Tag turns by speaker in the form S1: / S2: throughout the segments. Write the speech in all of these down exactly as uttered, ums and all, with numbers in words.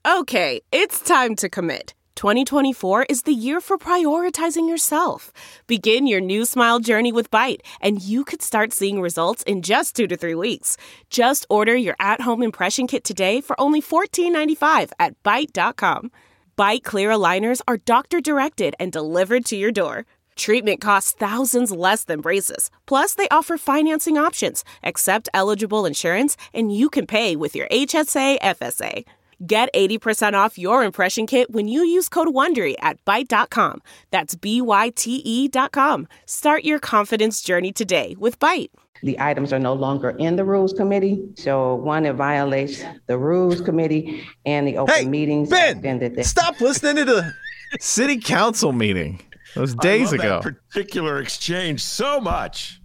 S1: Okay, it's time to commit. twenty twenty-four is the year for prioritizing yourself. Begin your new smile journey with Byte, and you could start seeing results in just two to three weeks. Just order your at-home impression kit today for only fourteen ninety-five at byte dot com. Byte clear aligners are doctor-directed and delivered to your door. Treatment costs thousands less than braces. Plus, they offer financing options, accept eligible insurance, and you can pay with your H S A F S A. Get eighty percent off your impression kit when you use code WONDERY at byte dot com. That's B Y T E dot com. Start your confidence journey today with Byte.
S2: The items are no longer in the Rules Committee. So one, it violates the Rules Committee and the Open
S3: hey,
S2: Meetings
S3: Ben,
S2: Act. They-
S3: stop listening to the city council meeting. Those days
S4: I love
S3: ago.
S4: That particular exchange so much.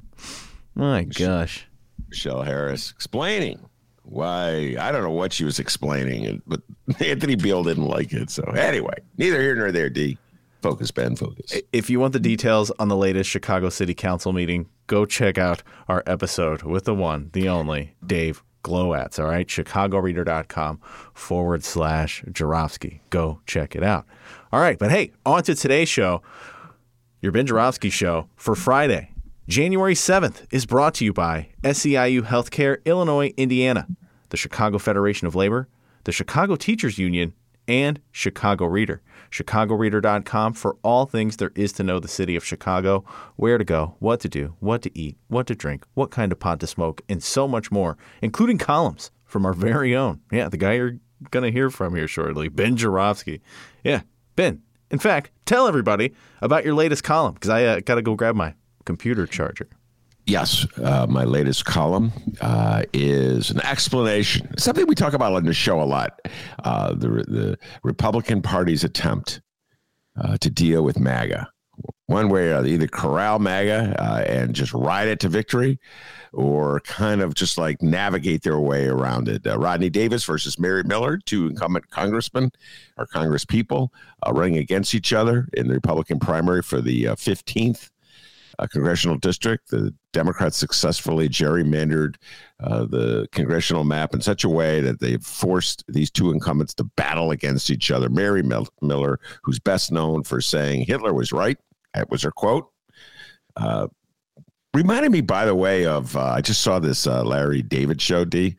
S3: My gosh.
S4: Michelle Harris explaining why, I don't know what she was explaining, but Anthony Beale didn't like it. So anyway, neither here nor there, D. Focus, Ben, focus.
S3: If you want the details on the latest Chicago City Council meeting, go check out our episode with the one, the only, Dave Glowatz, all right? chicagoreader.com forward slash Jarofsky. Go check it out. All right, but hey, on to today's show, your Ben Jarofsky show for Friday, January seventh, is brought to you by S E I U Healthcare, Illinois, Indiana, the Chicago Federation of Labor, the Chicago Teachers Union, and Chicago Reader. chicago reader dot com for all things there is to know the city of Chicago, where to go, what to do, what to eat, what to drink, what kind of pot to smoke, and so much more, including columns from our very own, yeah, the guy you're going to hear from here shortly, Ben Jarofsky. Yeah, Ben, in fact, tell everybody about your latest column, because I uh, got to go grab my computer charger.
S4: Yes, uh, my latest column uh, is an explanation, something we talk about on the show a lot, uh, the, the Republican Party's attempt uh, to deal with MAGA. One way or other, either corral MAGA uh, and just ride it to victory, or kind of just like navigate their way around it. Uh, Rodney Davis versus Mary Miller, two incumbent congressmen or congresspeople uh, running against each other in the Republican primary for the uh, fifteenth Uh, congressional district. The Democrats successfully gerrymandered uh, the congressional map in such a way that they've forced these two incumbents to battle against each other. Mary Mil- Miller, who's best known for saying Hitler was right, that was her quote. Uh, reminded me, by the way, of uh, I just saw this uh, Larry David show, D.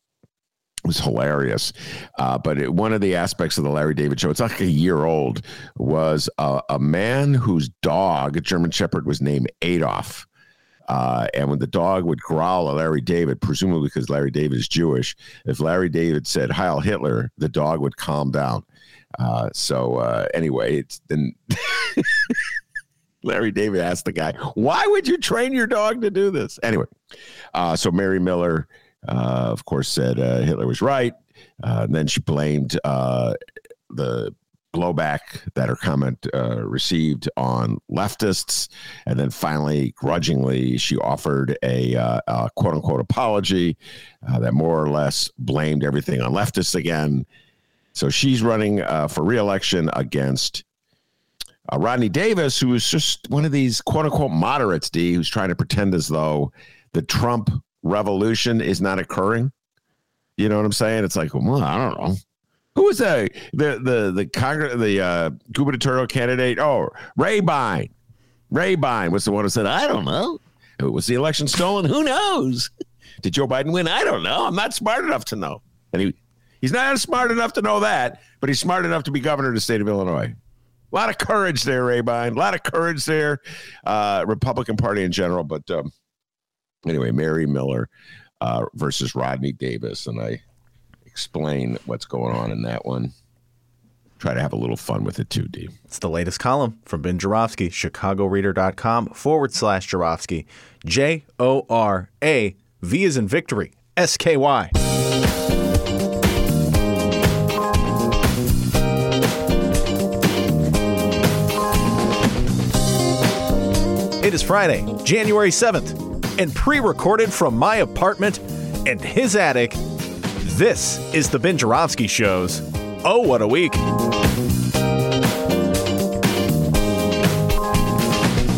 S4: It was hilarious. Uh, but it, one of the aspects of the Larry David show, it's like a year old, was uh, a man whose dog, a German Shepherd, was named Adolf. Uh, and when the dog would growl at Larry David, presumably because Larry David is Jewish, if Larry David said Heil Hitler, the dog would calm down. Uh, so uh, anyway, it's then Larry David asked the guy, why would you train your dog to do this? Anyway, uh, so Mary Miller, Uh, of course, said uh, Hitler was right. Uh, and then she blamed uh, the blowback that her comment uh, received on leftists. And then finally, grudgingly, she offered a, uh, a quote unquote apology uh, that more or less blamed everything on leftists again. So she's running uh, for re-election against uh, Rodney Davis, who is just one of these quote unquote moderates, D, who's trying to pretend as though the Trump revolution is not occurring. You know what I'm saying? It's like, well, I don't know. Who was that? The the the Congress, the uh, gubernatorial candidate? Oh, Ray Bine. Ray Bine was the one who said, I don't know. Was the election stolen? Who knows? Did Joe Biden win? I don't know. I'm not smart enough to know. And he he's not smart enough to know that, but he's smart enough to be governor of the state of Illinois. A lot of courage there, Ray Bine. A lot of courage there. Uh, Republican Party in general, but um, anyway, Mary Miller uh, versus Rodney Davis, and I explain what's going on in that one. Try to have a little fun with it too, D.
S3: It's the latest column from Ben Jarofsky, chicagoreader.com forward slash Jarofsky, J O R A V as in victory, S K Y. It is Friday, January seventh, and pre-recorded from my apartment and his attic, this is the Ben Jarofsky Show's Oh, What a Week.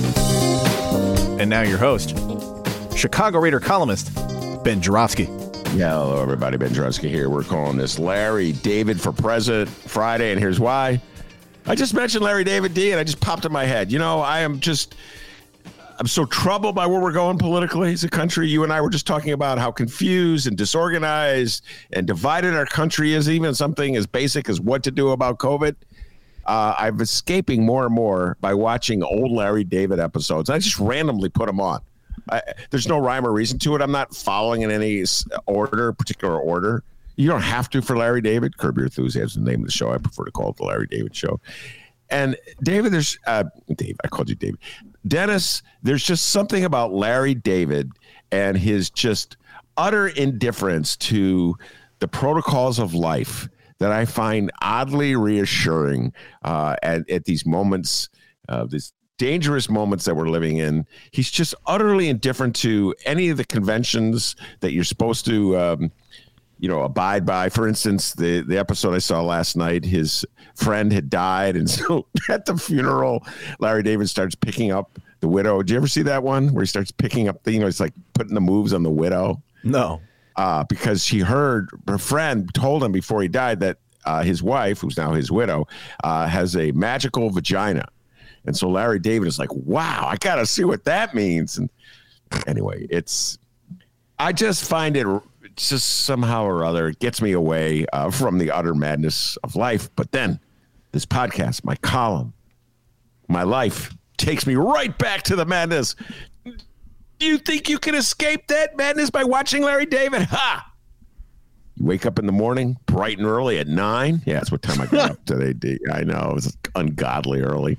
S3: And now your host, Chicago Reader columnist, Ben Jarofsky.
S4: Yeah, hello, everybody. Ben Drusky here. We're calling this Larry David for President Friday, and here's why. I just mentioned Larry David D, and I just popped in my head. You know, I am just, I'm so troubled by where we're going politically as a country. You and I were just talking about how confused and disorganized and divided our country is, even something as basic as what to do about COVID. Uh, I'm escaping more and more by watching old Larry David episodes. I just randomly put them on. I, there's no rhyme or reason to it. I'm not following in any order, particular order. You don't have to for Larry David. Curb Your Enthusiasm is the name of the show. I prefer to call it the Larry David Show. And David, there's uh, Dave. I called you David. Dennis, there's just something about Larry David and his just utter indifference to the protocols of life that I find oddly reassuring uh, at, at these moments, uh, these dangerous moments that we're living in. He's just utterly indifferent to any of the conventions that you're supposed to, um, you know, abide by. For instance, the, the episode I saw last night, his friend had died. And so at the funeral, Larry David starts picking up the widow. Did you ever see that one where he starts picking up the, you know, it's like putting the moves on the widow?
S3: No.
S4: Uh, because she heard, her friend told him before he died that uh, his wife, who's now his widow, uh, has a magical vagina. And so Larry David is like, wow, I got to see what that means. And anyway, it's, I just find it just somehow or other, it gets me away uh, from the utter madness of life. But then this podcast, my column, my life takes me right back to the madness. Do you think you can escape that madness by watching Larry David? Ha! You wake up in the morning, bright and early at nine. Yeah, that's what time I got up today. I know, it was ungodly early.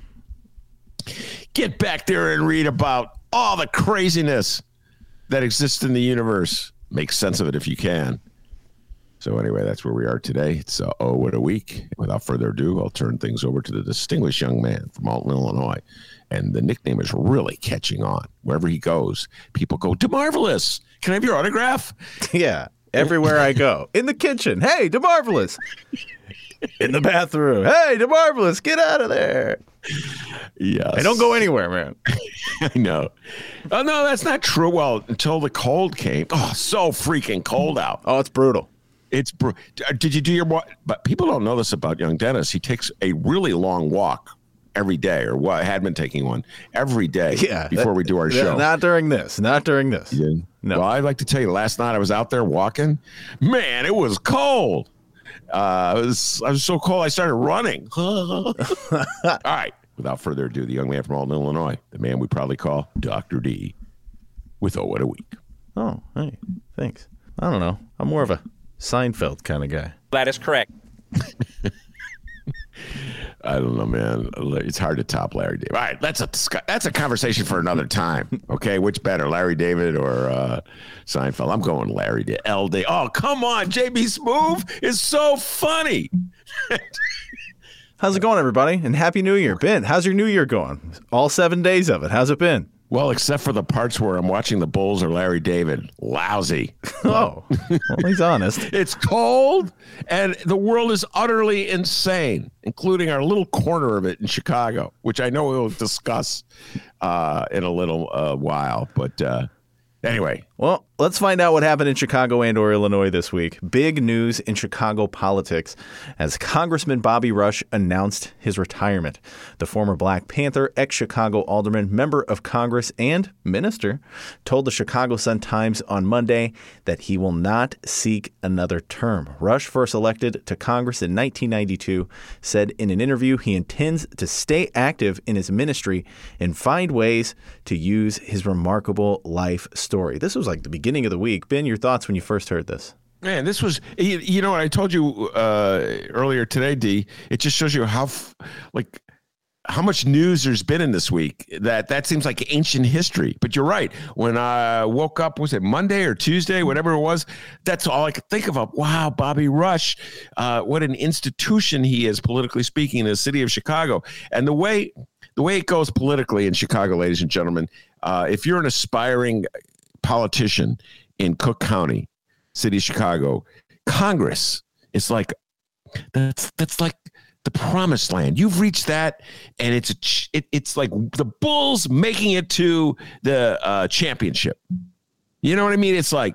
S4: Get back there and read about all the craziness that exists in the universe. Make sense of it if you can. So anyway, that's where we are today. It's uh, oh, what a week. Without further ado, I'll turn things over to the distinguished young man from Alton, Illinois. And the nickname is really catching on. Wherever he goes, people go, DeMarvelous, can I have your autograph?
S3: Yeah, everywhere I go. In the kitchen, hey, DeMarvelous. In the bathroom, hey, DeMarvelous, get out of there.
S4: Yes.
S3: I don't go anywhere, man.
S4: I know. Oh, no, that's not true. Well, until the cold came. Oh, so freaking cold out.
S3: Oh, it's brutal.
S4: It's br- Did you do your walk? But people don't know this about young Dennis. He takes a really long walk every day, or what had been taking one every day
S3: yeah,
S4: before
S3: that,
S4: we do our
S3: yeah,
S4: show.
S3: Not during this. Not during this.
S4: Yeah.
S3: No.
S4: Well, I'd like to tell you, last night I was out there walking. Man, it was cold. Uh, it was, I was so cold I started running. All right. Without further ado, the young man from Alton, Illinois, the man we probably call Doctor D, with Oh, What a Week.
S3: Oh, hey, thanks. I don't know. I'm more of a Seinfeld kind of guy.
S5: That is correct.
S4: I don't know, man. It's hard to top Larry David. All right, that's a that's a conversation for another time. Okay, which better, Larry David or uh, Seinfeld? I'm going Larry David. L D. Oh, come on, J B Smoove is so funny.
S3: How's it going, everybody? And Happy New Year. Ben, how's your New Year going? All seven days of it. How's it been?
S4: Well, except for the parts where I'm watching the Bulls or Larry David. Lousy.
S3: Oh, well, he's honest.
S4: It's cold, and the world is utterly insane, including our little corner of it in Chicago, which I know we'll discuss uh, in a little uh, while. But uh, anyway.
S3: Well, let's find out what happened in Chicago and or Illinois this week. Big news in Chicago politics as Congressman Bobby Rush announced his retirement. The former Black Panther, ex-Chicago alderman, member of Congress, and minister told the Chicago Sun-Times on Monday that he will not seek another term. Rush, first elected to Congress in nineteen ninety-two, said in an interview he intends to stay active in his ministry and find ways to use his remarkable life story. This was like the beginning of the week. Ben, your thoughts when you first heard this?
S4: Man, this was, you, you know what I told you uh, earlier today, D, it just shows you how, like, how much news there's been in this week. That that seems like ancient history. But you're right. When I woke up, was it Monday or Tuesday, whatever it was, that's all I could think of. Wow, Bobby Rush, uh, what an institution he is, politically speaking, in the city of Chicago. And the way, the way it goes politically in Chicago, ladies and gentlemen, uh, if you're an aspiring politician in Cook County, city of Chicago, Congress is like, that's that's like the promised land. You've reached that, and it's a, it, it's like the Bulls making it to the uh, championship. You know what I mean? It's like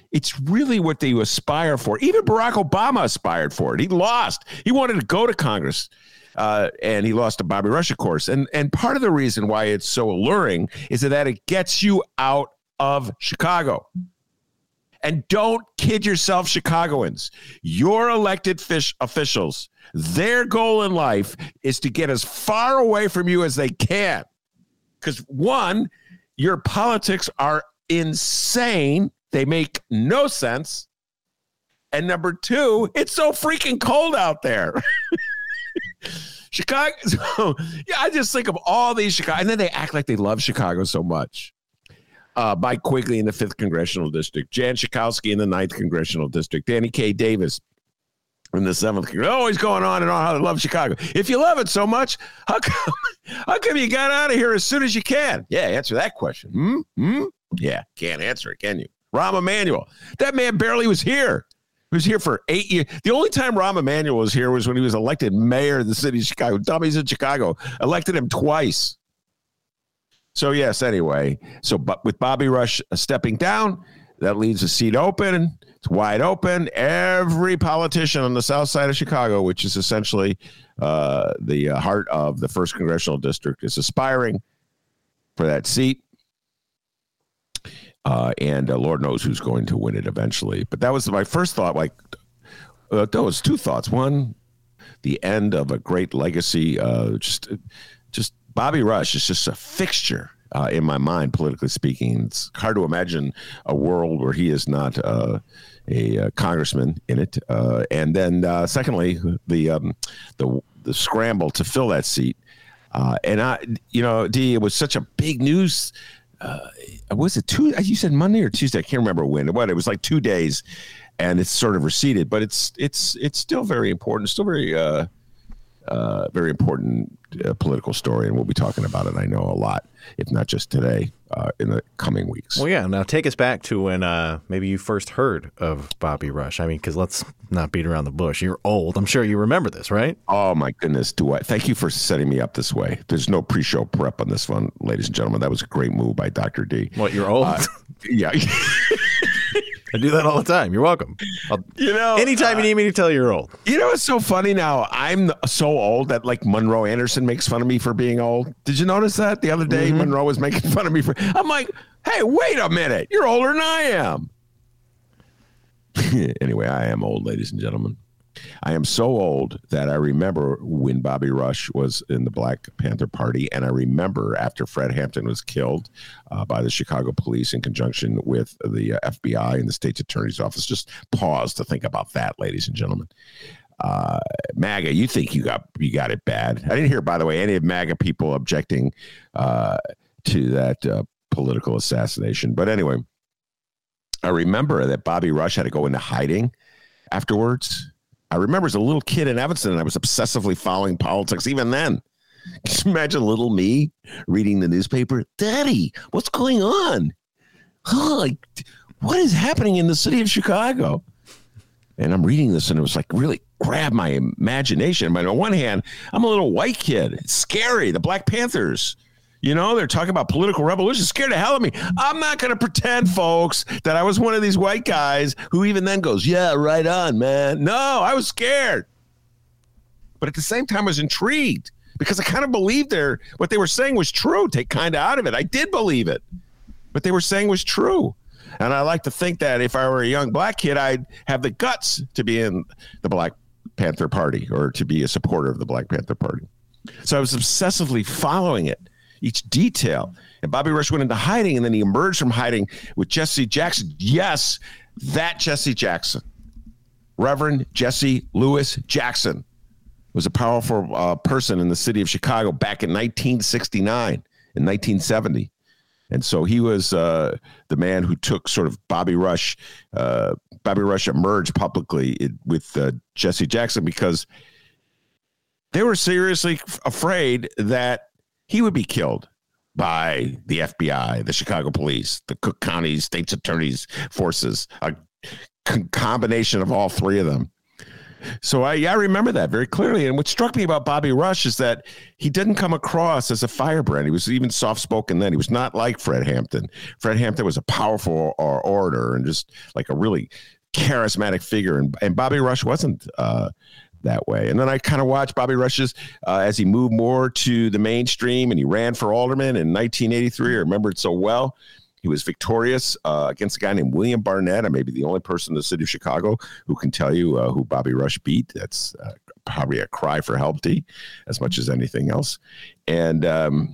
S4: It's really what they aspire for. Even Barack Obama aspired for it. He lost. He wanted to go to Congress, uh, and he lost to Bobby Rush, of course. And and part of the reason why it's so alluring is that it gets you out of Chicago. And don't kid yourself, Chicagoans. Your elected fish officials, their goal in life is to get as far away from you as they can. Because one, your politics are insane. They make no sense. And number two, it's so freaking cold out there. Chicago. So, yeah, I just think of all these Chicago, and then they act like they love Chicago so much. Uh, Mike Quigley in the fifth Congressional District, Jan Schakowsky in the ninth Congressional District, Danny K. Davis in the seventh. Always going on and on how they love Chicago. If you love it so much, how come, how come you got out of here as soon as you can? Yeah, answer that question. Hmm? Hmm? Yeah, can't answer it, can you? Rahm Emanuel. That man barely was here. He was here for eight years. The only time Rahm Emanuel was here was when he was elected mayor of the city of Chicago. Dummies in Chicago elected him twice. So, yes, anyway. So, but with Bobby Rush stepping down, that leaves a seat open. It's wide open. Every politician on the south side of Chicago, which is essentially uh, the uh, heart of the first Congressional District, is aspiring for that seat. Uh, and uh, Lord knows who's going to win it eventually. But that was my first thought. Like, uh, there was two thoughts. One, the end of a great legacy. Uh, just, just Bobby Rush is just a fixture uh, in my mind, politically speaking. It's hard to imagine a world where he is not uh, a, a congressman in it. Uh, and then, uh, secondly, the um, the the scramble to fill that seat. Uh, and I, you know, D, it was such a big news. Uh, was it two? You said Monday or Tuesday? I can't remember when. What? It was like two days, and it's sort of receded. But it's it's it's still very important. Still very uh, uh, very important uh, political story, and we'll be talking about it. I know a lot, if not just today, uh, in the coming weeks.
S3: Well, yeah. Now take us back to when uh, maybe you first heard of Bobby Rush. I mean, because let's not beat around the bush. You're old. I'm sure you remember this, right?
S4: Oh my goodness! Do I? Thank you for setting me up this way. There's no pre-show prep on this one, ladies and gentlemen. That was a great move by Doctor D.
S3: What? You're old? Uh,
S4: yeah.
S3: I do that all the time. You're welcome. I'll, you know, anytime uh, you need me to tell you you're old.
S4: You know, it's so funny now. I'm so old that like Monroe Anderson makes fun of me for being old. Did you notice that the other day? Mm-hmm. Monroe was making fun of me for. I'm like, hey, wait a minute. You're older than I am. Anyway, I am old, ladies and gentlemen. I am so old that I remember when Bobby Rush was in the Black Panther Party, and I remember after Fred Hampton was killed uh, by the Chicago police in conjunction with the uh, F B I and the state's attorney's office. Just pause to think about that, ladies and gentlemen. Uh, MAGA, you think you got you got it bad. I didn't hear, by the way, any of MAGA people objecting uh, to that uh, political assassination. But anyway, I remember that Bobby Rush had to go into hiding afterwards. I remember as a little kid in Evanston, and I was obsessively following politics even then. Can you imagine little me reading the newspaper? Daddy, what's going on? Oh, like, what is happening in the city of Chicago? And I'm reading this, and it was like really grabbed my imagination. But on one hand, I'm a little white kid. It's scary. The Black Panthers. You know, they're talking about political revolution. Scared the hell of me. I'm not going to pretend, folks, that I was one of these white guys who even then goes, yeah, right on, man. No, I was scared. But at the same time, I was intrigued because I kind of believed their, what they were saying was true. Take kind of out of it. I did believe it. What they were saying was true. And I like to think that if I were a young black kid, I'd have the guts to be in the Black Panther Party or to be a supporter of the Black Panther Party. So I was obsessively following it. Each detail. And Bobby Rush went into hiding, and then he emerged from hiding with Jesse Jackson. Yes, that Jesse Jackson. Reverend Jesse Lewis Jackson was a powerful uh, person in the city of Chicago back in nineteen sixty-nine and nineteen seventy. And so he was uh, the man who took sort of Bobby Rush. Uh, Bobby Rush emerged publicly with uh, Jesse Jackson because they were seriously afraid that he would be killed by the F B I, the Chicago police, the Cook County State's Attorney's forces, a c- combination of all three of them. So I, yeah, I remember that very clearly. And what struck me about Bobby Rush is that he didn't come across as a firebrand. He was even soft-spoken then. He was not like Fred Hampton. Fred Hampton was a powerful orator and just like a really charismatic figure. And, and Bobby Rush wasn't uh, that way. And then I kind of watched Bobby Rush's uh, as he moved more to the mainstream, and he ran for alderman in nineteen eighty-three. I remember it so well. He was victorious uh, against a guy named William Barnett. I may be the only person in the city of Chicago who can tell you uh, who Bobby Rush beat. That's uh, probably a cry for help, D, as much as anything else. And um,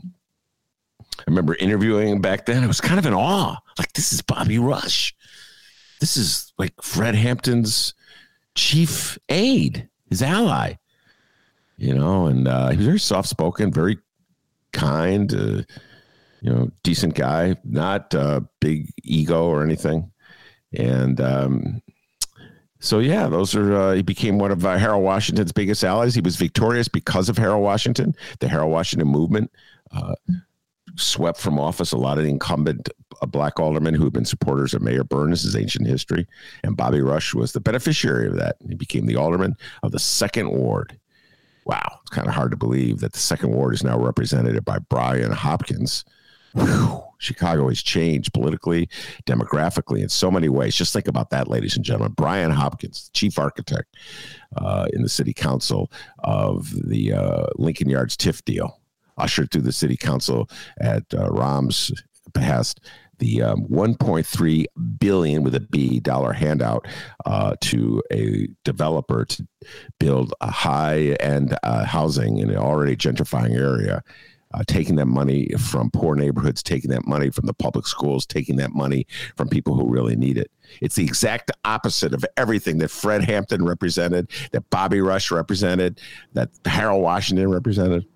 S4: I remember interviewing him back then. I was kind of in awe. Like, this is Bobby Rush. This is like Fred Hampton's chief aide, his ally. You know, and uh, he was very soft-spoken, very kind, uh, you know, decent guy, not uh, big ego or anything. And um, so, yeah, those are, uh, he became one of uh, Harold Washington's biggest allies. He was victorious because of Harold Washington. The Harold Washington movement uh, swept from office a lot of the incumbent uh, black aldermen who had been supporters of Mayor Byrne. This is ancient history. And Bobby Rush was the beneficiary of that. He became the alderman of the Second Ward. Wow, it's kind of hard to believe that the Second Ward is now represented by Brian Hopkins. Whew. Chicago has changed politically, demographically, in so many ways. Just think about that, ladies and gentlemen. Brian Hopkins, chief architect uh, in the city council of the uh, Lincoln Yards TIF deal, ushered through the city council at uh, Rahm's behest the um, one point three billion with a B dollar handout uh, to a developer to build a high-end uh, housing in an already gentrifying area. Uh, taking that money from poor neighborhoods, taking that money from the public schools, taking that money from people who really need it. It's the exact opposite of everything that Fred Hampton represented, that Bobby Rush represented, that Harold Washington represented.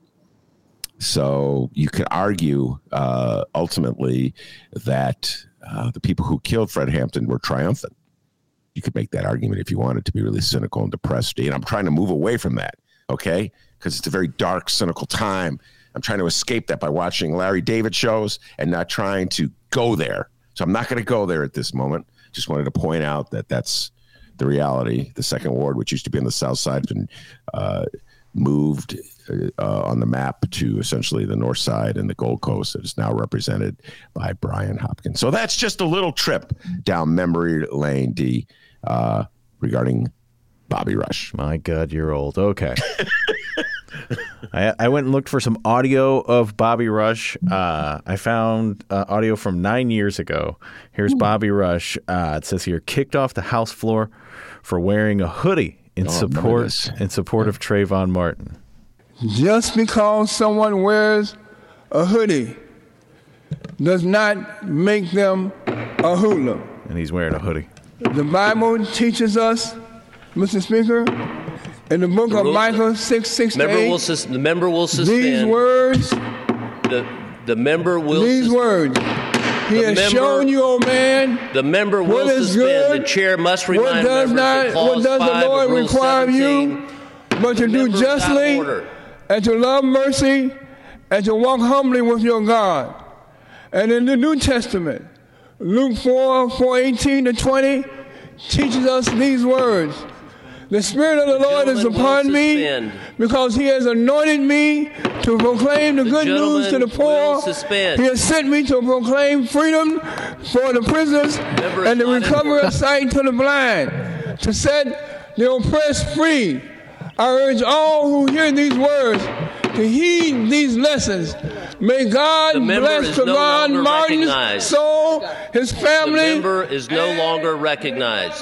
S4: So you could argue uh, ultimately that uh, the people who killed Fred Hampton were triumphant. You could make that argument if you wanted to be really cynical and depressed. And I'm trying to move away from that, okay? Because it's a very dark, cynical time. I'm trying to escape that by watching Larry David shows and not trying to go there. So I'm not going to go there at this moment. Just wanted to point out that that's the reality. The Second Ward, which used to be on the south side, has been uh, moved uh, on the map to essentially the north side and the Gold Coast. It is now represented by Brian Hopkins. So that's just a little trip down memory lane, D, uh, regarding Bobby Rush.
S3: My God, you're old. Okay. I, I went and looked for some audio of Bobby Rush. Uh, I found uh, audio from nine years ago. Here's Bobby Rush. Uh, it says here, kicked off the House floor for wearing a hoodie in oh, support in support of Trayvon Martin.
S5: Just because someone wears a hoodie does not make them a hoodlum.
S3: And he's wearing a hoodie.
S5: The Bible teaches us, Mister Speaker, in the book the of Micah six six to eight, will sus-
S6: the member will suspend.
S5: These words,
S6: the, the member will
S5: These
S6: sus-
S5: words, he has member, shown you, O man,
S6: the member will
S5: what is
S6: suspend.
S5: good,
S6: the chair must remind
S5: what does
S6: members
S5: not,
S6: that clause
S5: what does the Lord require of you, but to do justly, and to love mercy, and to walk humbly with your God. And in the New Testament, Luke four, four eighteen to twenty, teaches us these words. The Spirit of the, the Lord is upon me because he has anointed me to proclaim the, the good news to the poor. He has sent me to proclaim freedom for the prisoners Never and the recovery of sight to the blind, to set the oppressed free. I urge all who hear these words to heed these lessons. May God bless Trayvon no Martin's soul, his family.
S6: The member is no longer recognized.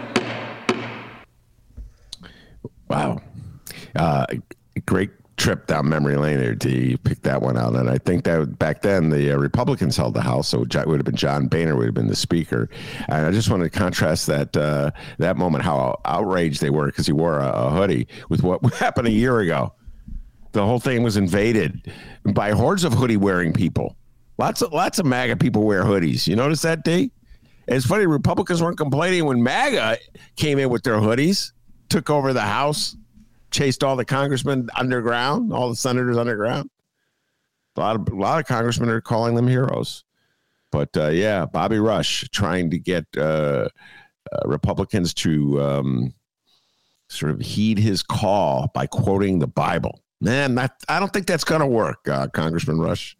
S4: Wow. Uh, great trip down memory lane there, D. You picked that one out. And I think that back then the uh, Republicans held the House, so it would have been John Boehner would have been the Speaker. And I just wanted to contrast that uh, that moment, how outraged they were because he wore a, a hoodie, with what happened a year ago. The whole thing was invaded by hordes of hoodie-wearing people. Lots of lots of MAGA people wear hoodies. You notice that, D? And it's funny, Republicans weren't complaining when MAGA came in with their hoodies, took over the House, chased all the congressmen underground, all the senators underground. A lot of a lot of congressmen are calling them heroes. But uh, yeah, Bobby Rush trying to get uh, uh, Republicans to um, sort of heed his call by quoting the Bible. Man, that, I don't think that's going to work, uh, Congressman Rush.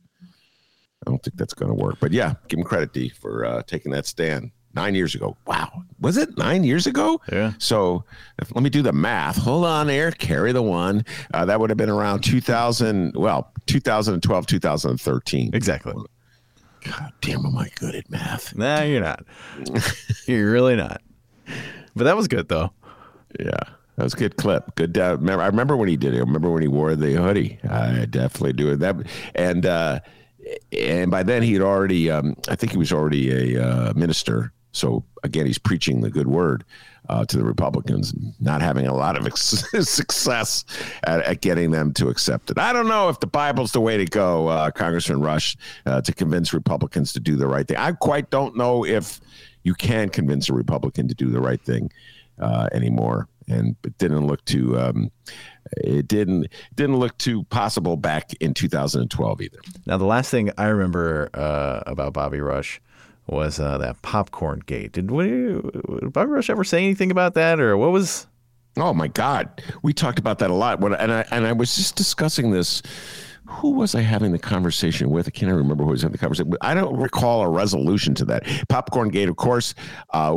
S4: I don't think that's going to work. But yeah, give him credit, D, for uh, taking that stand nine years ago. Wow. Was it nine years ago?
S3: Yeah.
S4: So if, let me do the math. Hold on there. Carry the one. Uh, that would have been around two thousand, well, two thousand twelve, two thousand thirteen.
S3: Exactly.
S4: God damn, am I good at math?
S3: Nah, you're not. You're really not. But that was good, though.
S4: Yeah. That was a good clip. Good. Uh, remember, I remember when he did it. I remember when he wore the hoodie. I definitely do it. That and uh, and by then he had already. Um, I think he was already a uh, minister. So again, he's preaching the good word uh, to the Republicans, not having a lot of ex- success at, at getting them to accept it. I don't know if the Bible's the way to go, uh, Congressman Rush, uh, to convince Republicans to do the right thing. I quite don't know if you can convince a Republican to do the right thing uh, anymore. And it didn't look too um, it didn't didn't look too possible back in two thousand twelve either.
S3: Now, the last thing I remember uh, about Bobby Rush was uh, that popcorn gate. Did, what, did Bobby Rush ever say anything about that, or what was?
S4: Oh my God, we talked about that a lot. When and I and I was just discussing this. Who was I having the conversation with? I can't remember who was in the conversation. I don't recall a resolution to that. Popcorn Gate, of course, uh,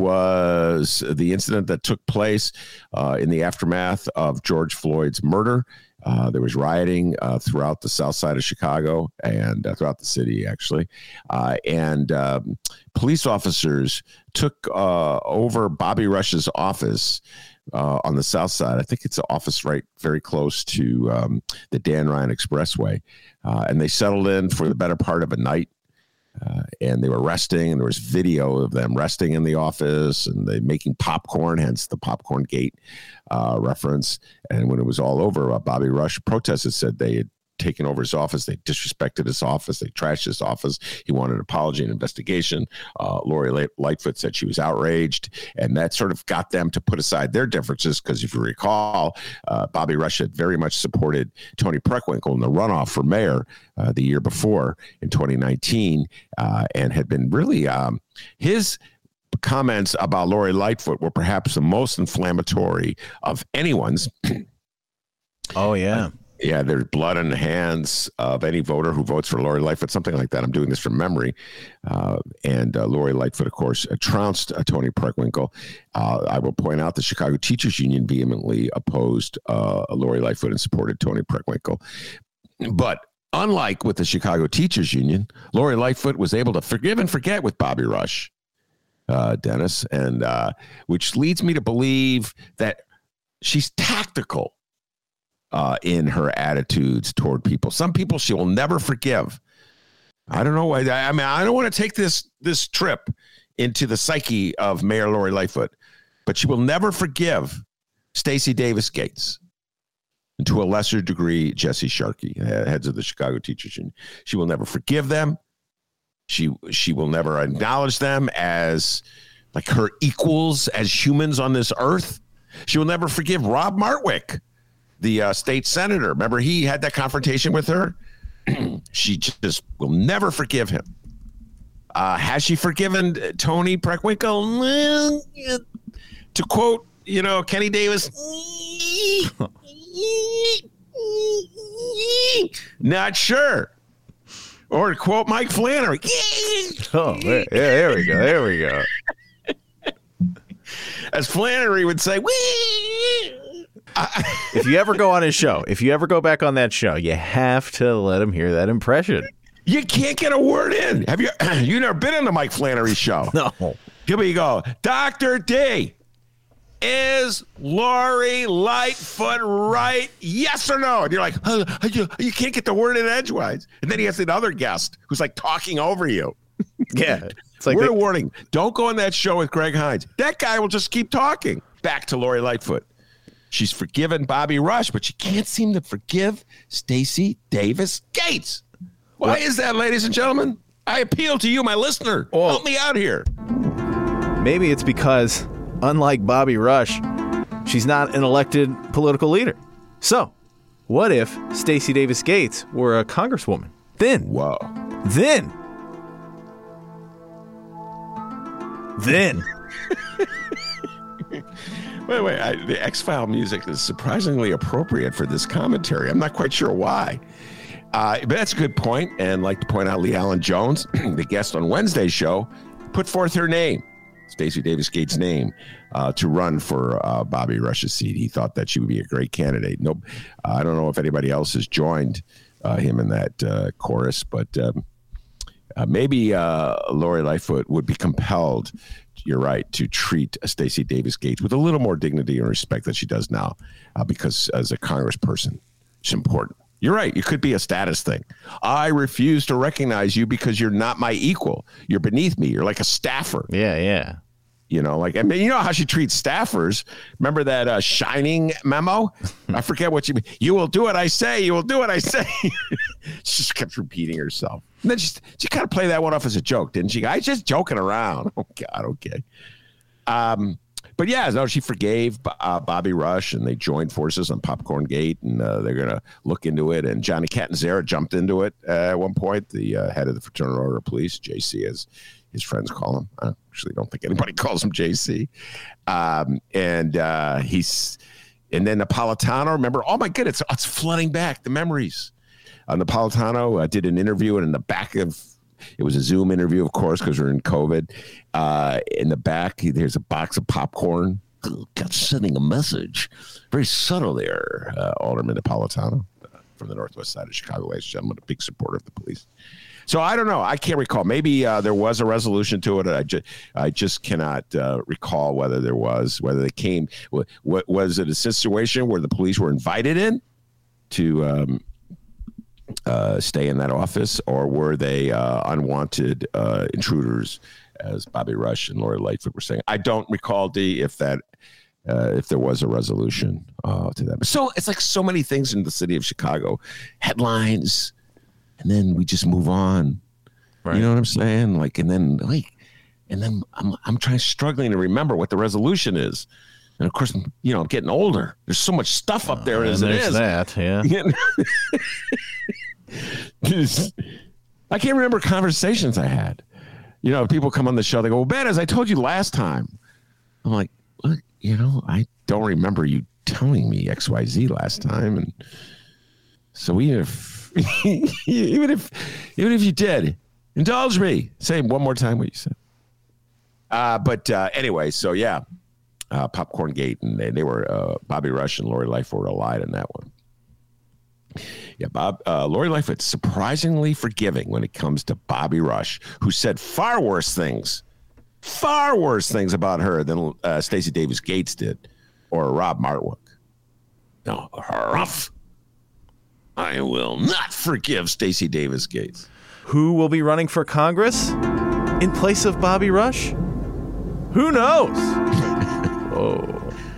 S4: was the incident that took place uh, in the aftermath of George Floyd's murder. Uh, there was rioting uh, throughout the south side of Chicago and uh, throughout the city, actually. Uh, and um, police officers took uh, over Bobby Rush's office Uh, on the south side. I think it's an office right very close to um, the Dan Ryan Expressway. Uh, and they settled in for the better part of a night. Uh, and they were resting, and there was video of them resting in the office, and they making popcorn, hence the Popcorn Gate uh, reference. And when it was all over, uh, Bobby Rush protested, said they had taken over his office. They disrespected his office. They trashed his office. He wanted an apology and investigation. Uh, Lori Lightfoot said she was outraged, and that sort of got them to put aside their differences because if you recall, uh, Bobby Rush had very much supported Tony Preckwinkle in the runoff for mayor uh, the year before in twenty nineteen uh, and had been really um, his comments about Lori Lightfoot were perhaps the most inflammatory of anyone's.
S3: Oh, yeah.
S4: Uh, Yeah, there's blood on the hands of any voter who votes for Lori Lightfoot, something like that. I'm doing this from memory. Uh, and uh, Lori Lightfoot, of course, uh, trounced uh, Tony Preckwinkle. Uh, I will point out the Chicago Teachers Union vehemently opposed uh, Lori Lightfoot and supported Tony Preckwinkle. But unlike with the Chicago Teachers Union, Lori Lightfoot was able to forgive and forget with Bobby Rush, uh, Dennis, and uh, which leads me to believe that she's tactical Uh, in her attitudes toward people. Some people she will never forgive. I don't know why. I mean, I don't want to take this this trip into the psyche of Mayor Lori Lightfoot, but she will never forgive Stacey Davis Gates, and to a lesser degree, Jesse Sharkey, heads of the Chicago Teachers Union. She will never forgive them. She she will never acknowledge them as like her equals as humans on this earth. She will never forgive Rob Martwick, the uh, state senator. Remember, he had that confrontation with her. She just will never forgive him. Uh, has she forgiven Tony Preckwinkle? Well, to quote, you know, Kenny Davis, not sure. Or to quote Mike Flannery.
S3: Oh, there, yeah, there we go. There we go.
S4: As Flannery would say,
S3: if you ever go on his show, if you ever go back on that show, you have to let him hear that impression.
S4: You can't get a word in. Have you? You never been on the Mike Flannery show?
S3: No.
S4: Here you go, Doctor D. Is Lori Lightfoot right? Yes or no? And you're like, oh, you, you can't get the word in edgewise. And then he has another guest who's like talking over you.
S3: Yeah. It's like
S4: Word
S3: they-
S4: of warning. Don't go on that show with Greg Hines. That guy will just keep talking. Back to Lori Lightfoot. She's forgiven Bobby Rush, but she can't seem to forgive Stacey Davis Gates. Why
S3: What?
S4: is that, ladies and gentlemen? I appeal to you, my listener.
S3: Oh.
S4: Help me out here.
S3: Maybe it's because, unlike Bobby Rush, she's not an elected political leader. So, what if Stacey Davis Gates were a congresswoman? Then,
S4: Whoa.
S3: then, then.
S4: By the way, I, the X-File music is surprisingly appropriate for this commentary. I'm not quite sure why. Uh, but that's a good point. And I'd like to point out Lee Allen Jones, the guest on Wednesday's show, put forth her name, Stacey Davis Gates' name, uh, to run for uh, Bobby Rush's seat. He thought that she would be a great candidate. Nope. Uh, I don't know if anybody else has joined uh, him in that uh, chorus, but um, uh, maybe uh, Lori Lightfoot would be compelled, you're right, to treat Stacey Davis Gates with a little more dignity and respect than she does now, uh, because as a congressperson, it's important. You're right. It could be a status thing. I refuse to recognize you because you're not my equal. You're beneath me. You're like a staffer.
S3: Yeah, yeah.
S4: You know, like, I mean, you know how she treats staffers. Remember that uh, Shining memo? I forget what you mean. You will do what I say. You will do what I say. She just kept repeating herself. And then she, she kind of played that one off as a joke, didn't she? I was just joking around. Oh, God, okay. Um, But yeah, no, she forgave uh, Bobby Rush, and they joined forces on Popcorn Gate, and uh, they're going to look into it. And Johnny Catanzara jumped into it uh, at one point, the uh, head of the Fraternal Order of Police, J C, as his friends call him. I actually don't think anybody calls him J C. Um, and uh, he's, and then Napolitano, remember? Oh my goodness, it's, it's flooding back, the memories. Uh, Napolitano uh, did an interview, and in the back of, it was a Zoom interview, of course, because we're in COVID. Uh, in the back, there's a box of popcorn. Got sending a message. Very subtle there, uh, Alderman Napolitano uh, from the northwest side of Chicago, ladies and gentlemen, a big supporter of the police. So I don't know. I can't recall. Maybe uh, there was a resolution to it. I just, I just cannot uh, recall whether there was, whether they came. What, what was it a situation where the police were invited in to um, uh, stay in that office, or were they uh, unwanted uh, intruders, as Bobby Rush and Lori Lightfoot were saying? I don't recall, D, if that uh, if there was a resolution uh, to that. But so it's like so many things in the city of Chicago, headlines, and then we just move on. Right. You know what I'm saying? Like, and then like, and then I'm I'm trying struggling to remember what the resolution is. And of course, you know, I'm getting older. There's so much stuff up there uh, as it is.
S3: That, yeah.
S4: I can't remember conversations I had. You know, people come on the show, they go, well, Ben, as I told you last time. I'm like, what? You know, I don't remember you telling me X Y Z last time. And so even if, even if, even if you did, indulge me. Say one more time what you said. Uh, but uh, anyway, so yeah, uh, Popcorn Gate, and they, they were, uh, Bobby Rush and Lori Lightfoot were allied in that one. Yeah, Bob, uh, Lori Lightfoot's surprisingly forgiving when it comes to Bobby Rush, who said far worse things, far worse things about her than uh, Stacey Davis Gates did, or Rob Martwick. No, rough. I will not forgive Stacey Davis Gates.
S3: Who will be running for Congress in place of Bobby Rush? Who knows? Whoa.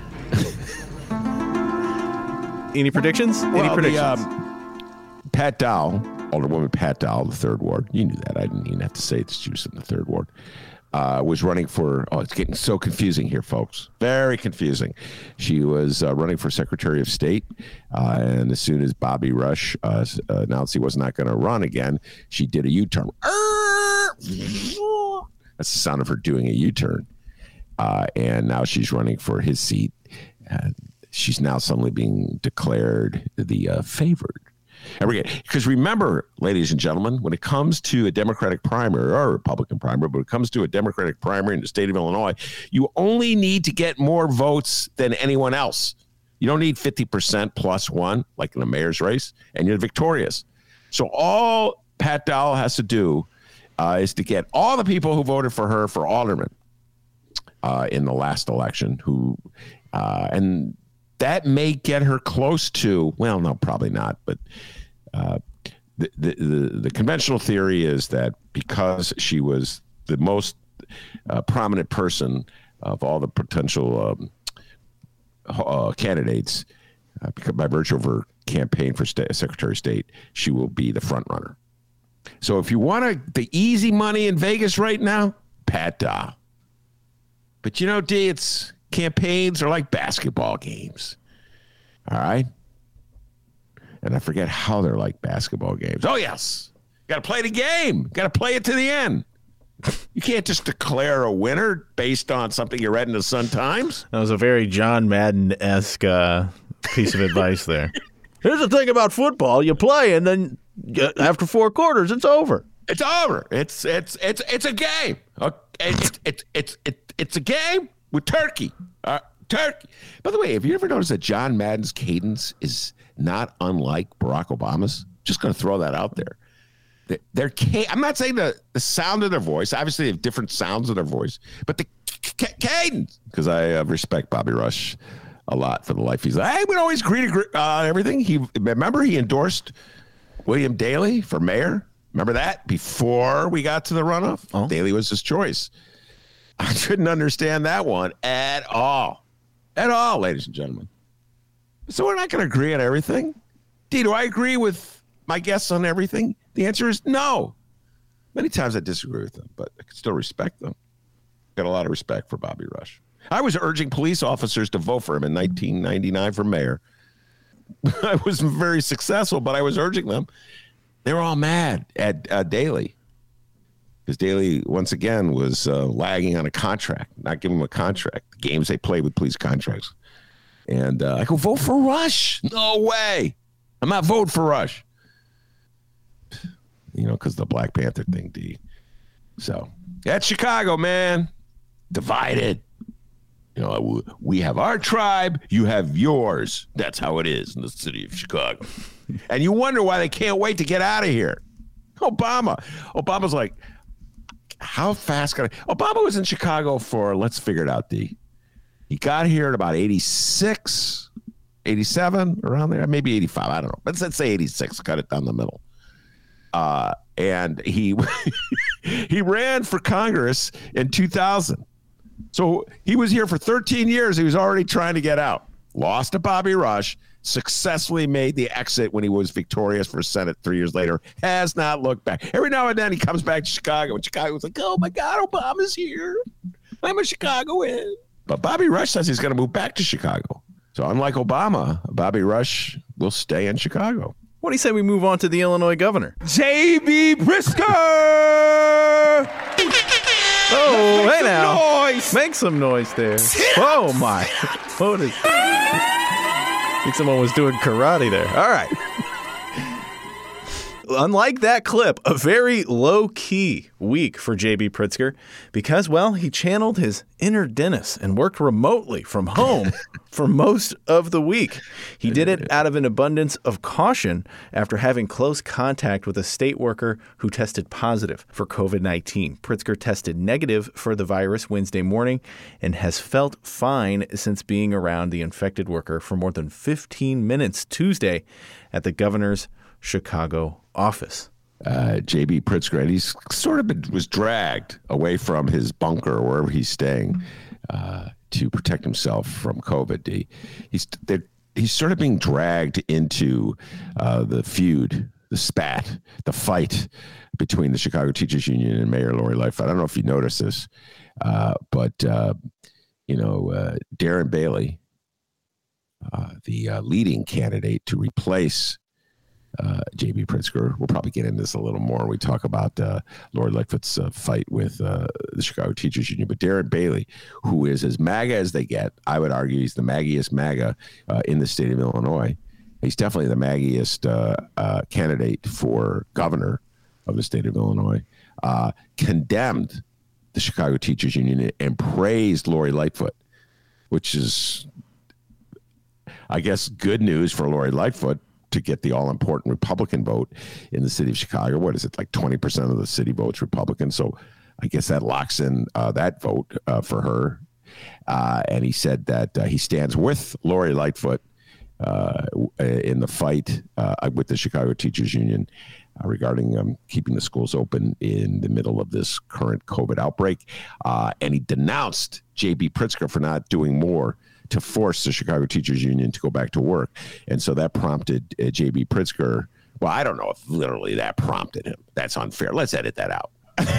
S3: Any predictions?
S4: Well,
S3: Any predictions?
S4: The, um, Pat Dowell, Alderwoman Pat Dowell, the third ward. You knew that. I didn't even have to say it. She was in the third ward. Uh, was running for, oh, it's getting so confusing here, folks. Very confusing. She was uh, running for Secretary of State. Uh, and as soon as Bobby Rush uh, announced he was not going to run again, she did a U-turn. That's the sound of her doing a U-turn. Uh, and now she's running for his seat. Uh, she's now suddenly being declared the uh, favored. Because remember, ladies and gentlemen, when it comes to a Democratic primary or a Republican primary, but when it comes to a Democratic primary in the state of Illinois, you only need to get more votes than anyone else. You don't need fifty percent plus one, like in a mayor's race, and you're victorious. So all Pat Dowell has to do uh, is to get all the people who voted for her for alderman uh, in the last election, who uh, and that may get her close to, well, no, probably not, but uh, the, the, the, the conventional theory is that because she was the most uh, prominent person of all the potential um, uh, candidates, uh, because by virtue of her campaign for state, Secretary of State, she will be the front runner. So if you want to, the easy money in Vegas right now, Pat Dowell. But you know, D, it's campaigns are like basketball games. All right. And I forget how they're like basketball games. Oh, yes. Got to play the game. Got to play it to the end. You can't just declare a winner based on something you read in the Sun-Times.
S3: That was a very John Madden-esque uh, piece of advice there. Here's the thing about football. You play, and then after four quarters, it's over.
S4: It's over. It's it's it's it's a game. It's it's it's it's, it's a game with turkey. Uh, turkey. By the way, have you ever noticed that John Madden's cadence is not unlike Barack Obama's? Just going to throw that out there. Their I'm not saying the, the sound of their voice. Obviously, they have different sounds of their voice, but the c- cadence. Because I uh, respect Bobby Rush a lot for the life he's like. Hey, we always agree to uh, everything. He remember he endorsed William Daley for mayor. Remember that before we got to the runoff. Oh. Daley was his choice. I couldn't understand that one at all, at all, ladies and gentlemen. So we're not going to agree on everything. D, do I agree with my guests on everything? The answer is no. Many times I disagree with them, but I can still respect them. Got a lot of respect for Bobby Rush. I was urging police officers to vote for him in nineteen ninety-nine for mayor. I wasn't very successful, but I was urging them. They were all mad at uh, Daley because Daley, once again, was uh, lagging on a contract, not giving them a contract. The games they played with police contracts. And uh, I go, vote for Rush. No way. I'm not voting for Rush. You know, because the Black Panther thing, D. So that's Chicago, man. Divided. You know, we have our tribe, you have yours. That's how it is in the city of Chicago. And you wonder why they can't wait to get out of here. Obama. Obama's like, how fast can I? Obama was in Chicago for, let's figure it out, D. He got here at about eighty-six, eighty-seven, around there, maybe eighty-five. I don't know. Let's, let's say eighty-six, cut it down the middle. Uh, and he he ran for Congress in two thousand. So he was here for thirteen years. He was already trying to get out. Lost to Bobby Rush. Successfully made the exit when he was victorious for Senate three years later. Has not looked back. Every now and then he comes back to Chicago, and Chicago's like, oh, my God, Obama's here. I'm a Chicagoan. But Bobby Rush says he's going to move back to Chicago. So unlike Obama, Bobby Rush will stay in Chicago.
S3: What do you say we move on to the Illinois governor?
S5: J B. Pritzker!
S3: Oh, hey now.
S5: Noise.
S3: Make some noise there. Oh, my. What is... I think someone was doing karate there. All right. Unlike that clip, a very low-key week for J B. Pritzker because, well, he channeled his inner Dennis and worked remotely from home for most of the week. He did it out of an abundance of caution after having close contact with a state worker who tested positive for covid nineteen. Pritzker tested negative for the virus Wednesday morning and has felt fine since being around the infected worker for more than fifteen minutes Tuesday at the governor's Chicago office.
S4: Uh, J B. Pritzker, and he's sort of been, was dragged away from his bunker, wherever he's staying, uh, to protect himself from COVID. He, he's he's sort of being dragged into uh, the feud, the spat, the fight between the Chicago Teachers Union and Mayor Lori Lightfoot. I don't know if you noticed this, uh, but uh, you know, uh, Darren Bailey, uh, the uh, leading candidate to replace Uh, J B. Pritzker. We'll probably get into this a little more when we talk about uh, Lori Lightfoot's uh, fight with uh, the Chicago Teachers Union. But Darren Bailey, who is as MAGA as they get, I would argue he's the maggiest MAGA uh, in the state of Illinois. He's definitely the maggiest uh, uh, candidate for governor of the state of Illinois, uh, condemned the Chicago Teachers Union and praised Lori Lightfoot, which is, I guess, good news for Lori Lightfoot to get the all-important Republican vote in the city of Chicago. What is it, like twenty percent of the city votes Republican? So I guess that locks in uh, that vote uh, for her. Uh, and he said that uh, he stands with Lori Lightfoot uh, in the fight uh, with the Chicago Teachers Union uh, regarding um, keeping the schools open in the middle of this current COVID outbreak. Uh, and he denounced J B. Pritzker for not doing more to force the Chicago Teachers Union to go back to work. And so that prompted uh, J B. Pritzker. Well, I don't know if literally that prompted him. That's unfair. Let's edit that out.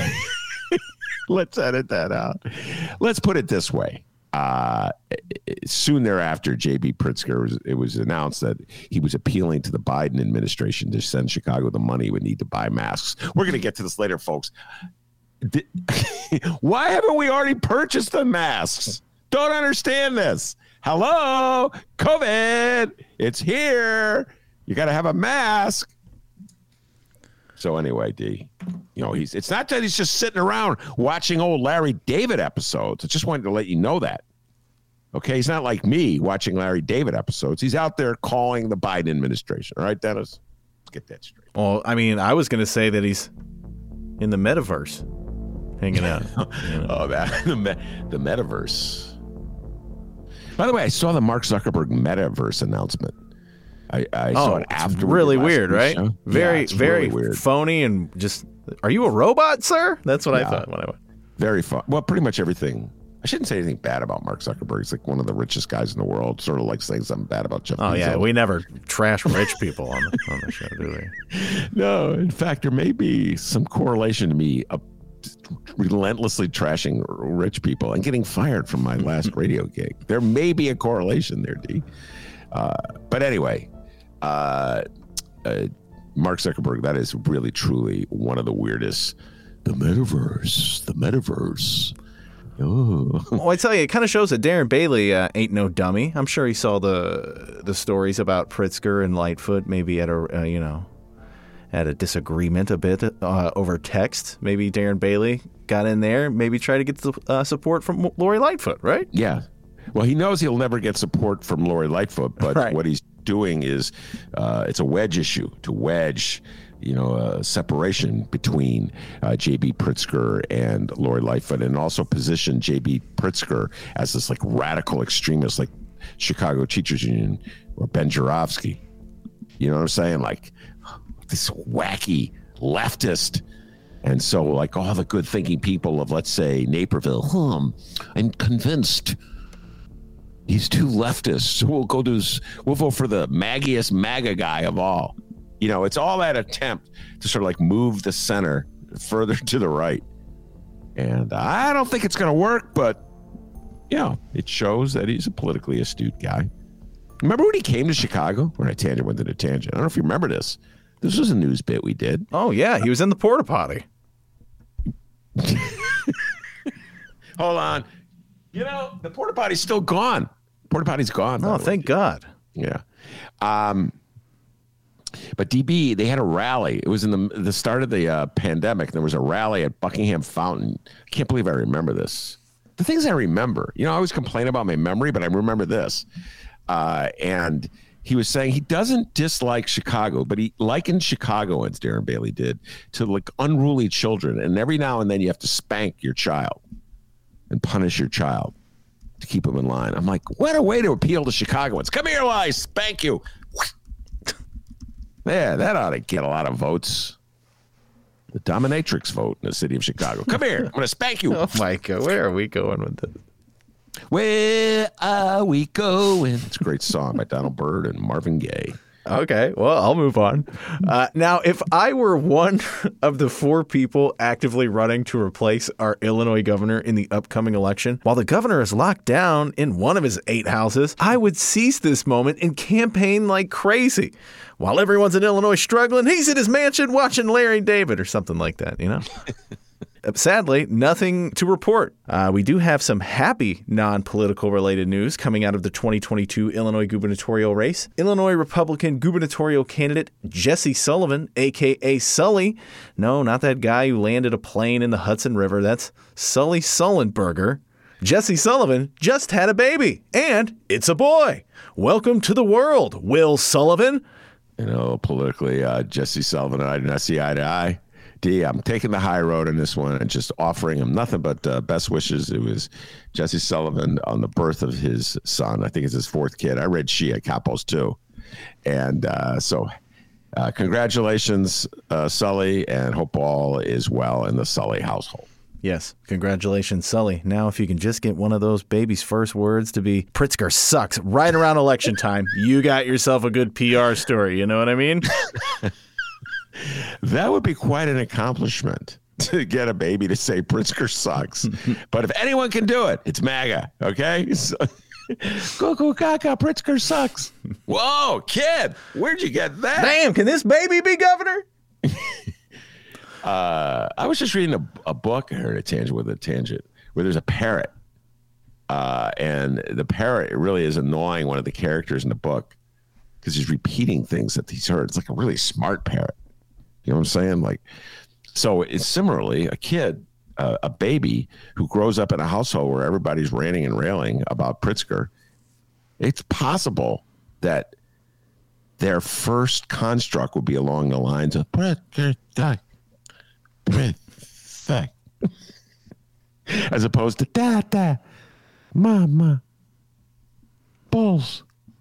S4: Let's edit that out. Let's put it this way. Uh, soon thereafter, J B. Pritzker, was, it was announced that he was appealing to the Biden administration to send Chicago the money it would need to buy masks. We're going to get to this later, folks. Did, why haven't we already purchased the masks? Don't understand this. Hello, COVID. It's here. You got to have a mask. So anyway, D, you know, he's it's not that he's just sitting around watching old Larry David episodes. I just wanted to let you know that. Okay, he's not like me watching Larry David episodes. He's out there calling the Biden administration. All right, Dennis? Let's get that straight.
S3: Well, I mean, I was going to say that he's in the metaverse hanging out. You know?
S4: Oh, that the, me, the metaverse. By the way, I saw the Mark Zuckerberg metaverse announcement. I, I
S3: oh,
S4: saw it after.
S3: Really weird, right?
S4: Show.
S3: Very,
S4: yeah,
S3: very
S4: really weird.
S3: phony and just. Are you a robot, sir? That's what
S4: yeah.
S3: I thought when I went.
S4: Very fun. Well, pretty much everything. I shouldn't say anything bad about Mark Zuckerberg. He's like one of the richest guys in the world. Sort of like saying something bad about Jeff
S3: Oh
S4: Bezos.
S3: yeah, we never trash rich people on the, on the show, do we?
S4: No, in fact, there may be some correlation to me uh, relentlessly trashing rich people and getting fired from my last radio gig. There may be a correlation there, D. Uh, but anyway, uh, uh, Mark Zuckerberg, that is really, truly one of the weirdest. The metaverse, the metaverse. Oh.
S3: Well, I tell you, it kind of shows that Darren Bailey uh, ain't no dummy. I'm sure he saw the the stories about Pritzker and Lightfoot, maybe at a uh, you know at a disagreement a bit uh, over text. Maybe Darren Bailey got in there, maybe try to get the, uh, support from Lori Lightfoot, right?
S4: Yeah. Well, he knows he'll never get support from Lori Lightfoot, but
S3: right.
S4: what he's doing is uh, it's a wedge issue to wedge. You know, a separation between uh, J B. Pritzker and Lori Lightfoot, and also position J B. Pritzker as this like radical extremist, like Chicago Teachers Union or Ben Joravsky. You know what I'm saying? Like this wacky leftist. And so, like all the good thinking people of, let's say, Naperville, hmm, I'm convinced these two leftists will go to, we'll vote for the maggiest MAGA guy of all. You know, it's all that attempt to sort of like move the center further to the right. And I don't think it's going to work, but, you know, it shows that he's a politically astute guy. Remember when he came to Chicago? When I tangent went to the tangent. I don't know if you remember this. This was a news bit we did.
S3: Oh, yeah. He was in the porta potty.
S4: Hold on. You know, the porta potty's still gone. Porta potty's gone.
S3: Oh, thank God.
S4: Yeah. Um, But D B, they had a rally. It was in the the start of the uh, pandemic. There was a rally at Buckingham Fountain. I can't believe I remember this. The things I remember, you know, I always complain about my memory, but I remember this. Uh, and he was saying he doesn't dislike Chicago, but he likened Chicagoans, Darren Bailey did, to like unruly children. And every now and then you have to spank your child and punish your child to keep them in line. I'm like, what a way to appeal to Chicagoans. Come here while I spank you. Yeah, that ought to get a lot of votes. The dominatrix vote in the city of Chicago. Come here. I'm going to spank you.
S3: Oh, my God. Where are we going with this?
S4: Where are we going? It's a great song by Donald Byrd and Marvin Gaye.
S3: Okay, well, I'll move on. Uh, now, if I were one of the four people actively running to replace our Illinois governor in the upcoming election, while the governor is locked down in one of his eight houses, I would seize this moment and campaign like crazy. While everyone's in Illinois struggling, he's in his mansion watching Larry David or something like that, you know? Sadly, nothing to report. Uh, we do have some happy non-political related news coming out of the twenty twenty-two Illinois gubernatorial race. Illinois Republican gubernatorial candidate Jesse Sullivan, a k a. Sully. No, not that guy who landed a plane in the Hudson River. That's Sully Sullenberger. Jesse Sullivan just had a baby, and it's a boy. Welcome to the world, Will Sullivan.
S4: You know, politically, uh, Jesse Sullivan and I do not see eye to eye. D, I'm taking the high road on this one and just offering him nothing but uh, best wishes. It was Jesse Sullivan on the birth of his son. I think it's his fourth kid. I read she at Capos too. And uh, so uh, congratulations, uh, Sully, and hope all is well in the Sully household.
S3: Yes, congratulations, Sully. Now, if you can just get one of those baby's first words to be Pritzker sucks right around election time, you got yourself a good P R story. You know what I mean?
S4: That would be quite an accomplishment to get a baby to say Pritzker sucks. But if anyone can do it, it's MAGA, okay? So, Cuckoo caca, Pritzker sucks. Whoa, kid, where'd you get that?
S3: Damn, can this baby be governor?
S4: uh, I was just reading a, a book. I heard a tangent with a tangent where there's a parrot. Uh, and the parrot really is annoying one of the characters in the book because he's repeating things that he's heard. It's like a really smart parrot. You know what I'm saying? Like, so it's similarly a kid, uh, a baby who grows up in a household where everybody's ranting and railing about Pritzker. It's possible that their first construct would be along the lines of Pritzker, Pritzker, as opposed to da da. Mama. Balls.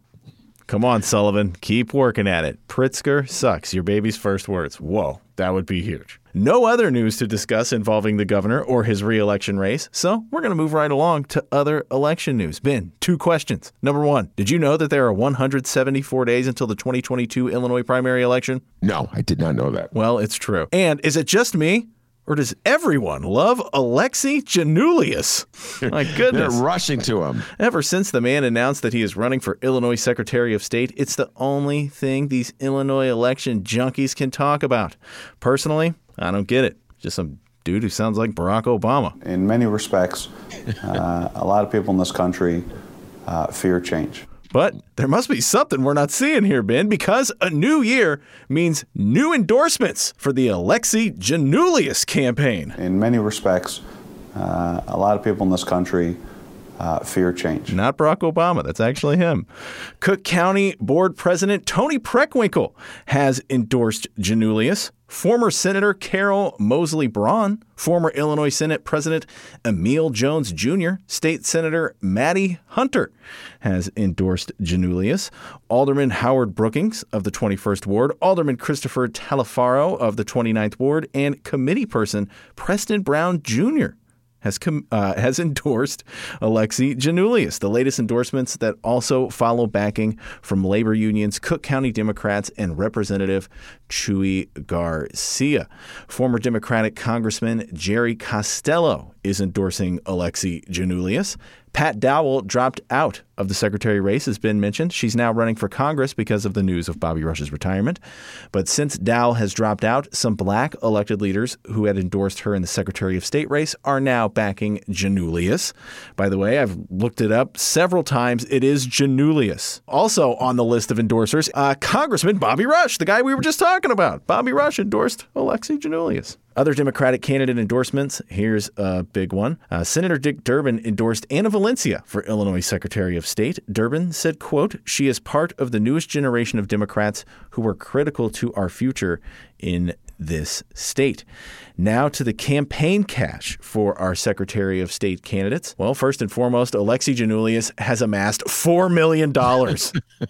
S3: Come on, Sullivan. Keep working at it. Pritzker sucks. Your baby's first words. Whoa, that would be huge. No other news to discuss involving the governor or his re-election race, so we're going to move right along to other election news. Ben, two questions. Number one, did you know that there are one hundred seventy-four days until the twenty twenty-two Illinois primary election?
S4: No, I did not know that.
S3: Well, it's true. And is it just me? Or does everyone love Alexei Giannoulias? My goodness.
S4: They're rushing to him.
S3: Ever since the man announced that he is running for Illinois Secretary of State, it's the only thing these Illinois election junkies can talk about. Personally, I don't get it. Just some dude who sounds like Barack Obama.
S7: In many respects, uh, a lot of people in this country uh, fear change.
S3: But there must be something we're not seeing here, Ben, because a new year means new endorsements for the Alexei Giannoulias campaign.
S7: In many respects, uh, a lot of people in this country uh, fear change.
S3: Not Barack Obama. That's actually him. Cook County Board President Tony Preckwinkle has endorsed Giannoulias. Former Senator Carol Mosley Braun, former Illinois Senate President Emil Jones Junior, State Senator Maddie Hunter has endorsed Giannoulias. Alderman Howard Brookings of the twenty-first Ward, Alderman Christopher Talifaro of the twenty-ninth Ward, and committee person Preston Brown Junior has com- uh, has endorsed Alexei Giannoulias. The latest endorsements that also follow backing from labor unions, Cook County Democrats, and Representative Chuy Garcia. Former Democratic Congressman Jerry Costello is endorsing Alexei Giannoulias. Pat Dowell dropped out of the secretary race, as Ben mentioned. She's now running for Congress because of the news of Bobby Rush's retirement. But since Dowell has dropped out, some black elected leaders who had endorsed her in the Secretary of State race are now backing Giannoulias. By the way, I've looked it up several times. It is Giannoulias. Also on the list of endorsers, uh, Congressman Bobby Rush, the guy we were just talking about. Bobby Rush endorsed Alexei Giannoulias. Other Democratic candidate endorsements, here's a big one. Uh, Senator Dick Durbin endorsed Anna Valencia for Illinois Secretary of State. Durbin said, quote, "She is part of the newest generation of Democrats who are critical to our future in this state." Now to the campaign cash for our Secretary of State candidates. Well, first and foremost, Alexei Giannoulias has amassed four million dollars.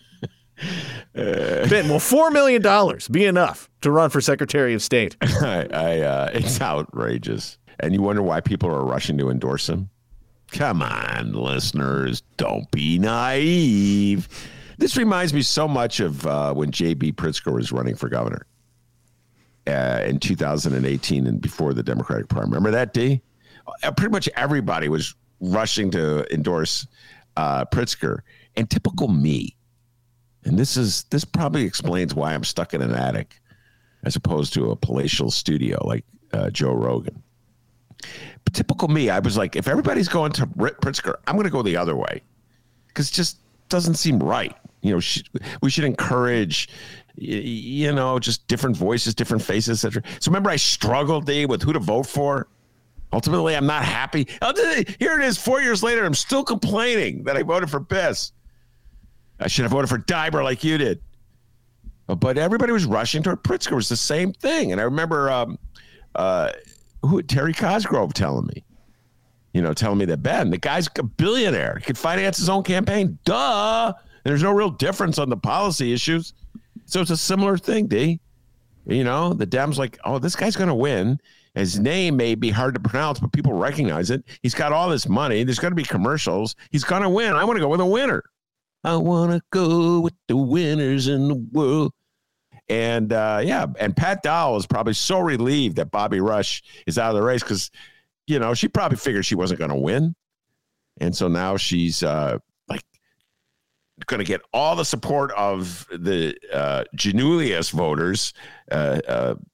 S3: Uh, Ben, will four million dollars be enough to run for Secretary of State?
S4: I, I uh, it's outrageous. And you wonder why people are rushing to endorse him? Come on, listeners, don't be naive. This reminds me so much of uh, when J B Pritzker was running for governor uh, in two thousand eighteen and before the Democratic primary. Remember that, D? Uh, pretty much everybody was rushing to endorse uh, Pritzker. And typical me. And this is this probably explains why I'm stuck in an attic as opposed to a palatial studio like uh, Joe Rogan. But typical me, I was like, if everybody's going to Pritzker, I'm going to go the other way because it just doesn't seem right. You know, sh- we should encourage, y- you know, just different voices, different faces, et cetera. So remember, I struggled, Dave, with who to vote for. Ultimately, I'm not happy. Here it is, four years later, I'm still complaining that I voted for Biss. I should have voted for Diber like you did. But everybody was rushing toward Pritzker. It was the same thing. And I remember um, uh, who Terry Cosgrove telling me, you know, telling me that, Ben, the guy's a billionaire. He could finance his own campaign. Duh. And there's no real difference on the policy issues. So it's a similar thing, D. You know, the Dems like, oh, this guy's going to win. His name may be hard to pronounce, but people recognize it. He's got all this money. There's going to be commercials. He's going to win. I want to go with a winner. I want to go with the winners in the world. And, uh, yeah, and Pat Dowell is probably so relieved that Bobby Rush is out of the race because, you know, she probably figured she wasn't going to win. And so now she's, uh, like, going to get all the support of the uh, Giannoulias voters uh, uh,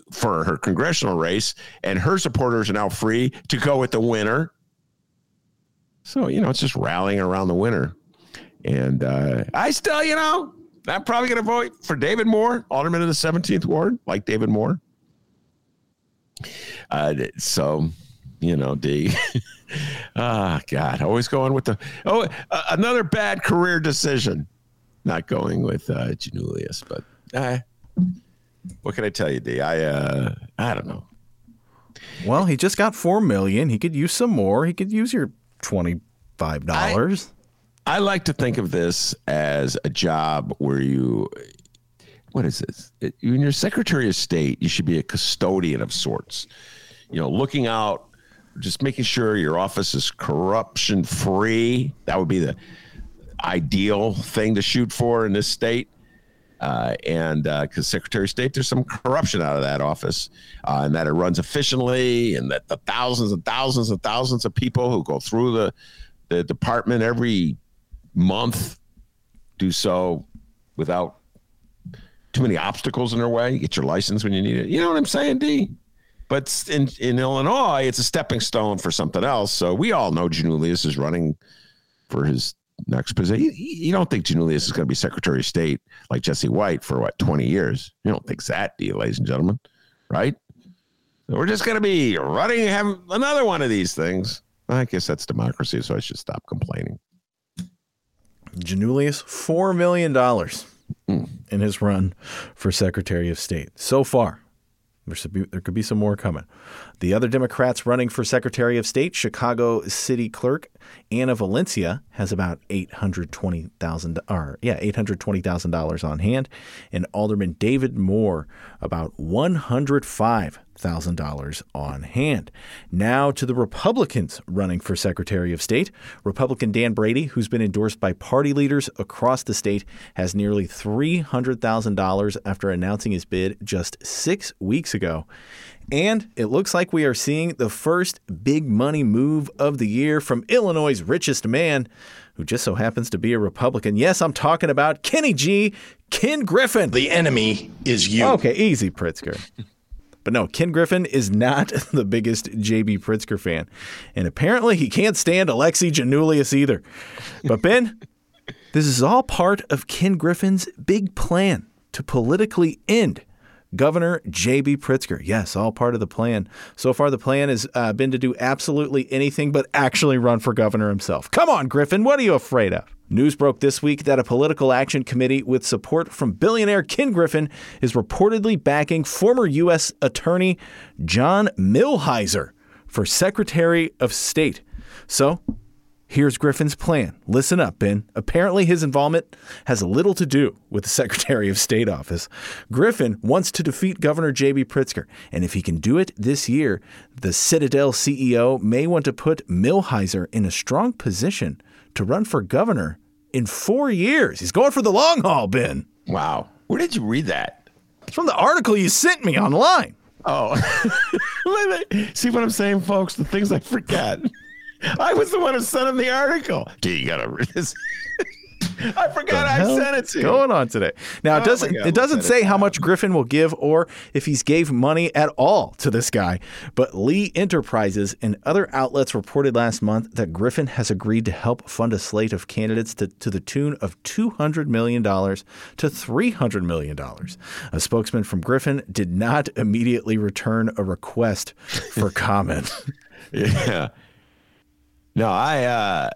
S4: for her congressional race, and her supporters are now free to go with the winner. So, you know, it's just rallying around the winner. And uh, I still, you know, I'm probably going to vote for David Moore, alderman of the seventeenth Ward, like David Moore. Uh, so, you know, D. Ah, oh, God, always going with the, oh, uh, another bad career decision. Not going with uh, Giannoulias, but uh, what can I tell you, D? I, uh, I don't know.
S3: Well, he just got four million dollars. He could use some more. He could use your twenty-five dollars.
S4: I, I like to think of this as a job where you, what is this? It, when you're Secretary of State, you should be a custodian of sorts. You know, looking out, just making sure your office is corruption free. That would be the ideal thing to shoot for in this state. Uh, and because uh, Secretary of State, there's some corruption out of that office, uh, and that it runs efficiently, and that the thousands and thousands and thousands of people who go through the, the department every month do so without too many obstacles in their way. You get your license when you need it. You know what I'm saying, D? But in, in Illinois, it's a stepping stone for something else. So we all know Giannoulias is running for his next position. You, you don't think Giannoulias is going to be Secretary of State like Jesse White for, what, twenty years? You don't think that, do you, ladies and gentlemen? Right? So we're just going to be running, have another one of these things. I guess that's democracy, so I should stop complaining.
S3: Giannoulias, four million dollars mm. in his run for Secretary of State so far. There should be, there could be some more coming. The other Democrats running for Secretary of State, Chicago City Clerk Anna Valencia, has about eight hundred twenty thousand dollars, yeah, eight hundred twenty thousand dollars on hand, and Alderman David Moore about one hundred five thousand dollars on hand. Now to the Republicans running for Secretary of State. Republican Dan Brady, who's been endorsed by party leaders across the state, has nearly three hundred thousand dollars after announcing his bid just six weeks ago. And it looks like we are seeing the first big money move of the year from Illinois' richest man, who just so happens to be a Republican. Yes, I'm talking about Kenny G. Ken Griffin.
S8: The enemy is you.
S3: Okay, easy, Pritzker. But no, Ken Griffin is not the biggest J B. Pritzker fan. And apparently he can't stand Alexi Giannoulias either. But Ben, this is all part of Ken Griffin's big plan to politically end Governor J B. Pritzker. Yes, all part of the plan. So far, the plan has uh, been to do absolutely anything but actually run for governor himself. Come on, Griffin, what are you afraid of? News broke this week that a political action committee with support from billionaire Ken Griffin is reportedly backing former U S Attorney John Milhiser for Secretary of State. So here's Griffin's plan. Listen up, Ben. Apparently his involvement has little to do with the Secretary of State office. Griffin wants to defeat Governor J B. Pritzker, and if he can do it this year, the Citadel C E O may want to put Milhiser in a strong position to run for governor in four years. He's going for the long haul, Ben.
S4: Wow. Where did you read that?
S3: It's from the article you sent me online.
S4: Oh. See what I'm saying, folks? The things I forget. I was the one who sent him the article. Dude, you gotta read this. I forgot I sent it to you.
S3: What's going on today? Now, it
S4: Oh
S3: doesn't
S4: my God,
S3: it doesn't
S4: let's
S3: say
S4: edit
S3: how
S4: that.
S3: much Griffin will give or if he's gave money at all to this guy. But Lee Enterprises and other outlets reported last month that Griffin has agreed to help fund a slate of candidates to, to the tune of two hundred million dollars to three hundred million dollars. A spokesman from Griffin did not immediately return a request for comment.
S4: Yeah. No, I uh,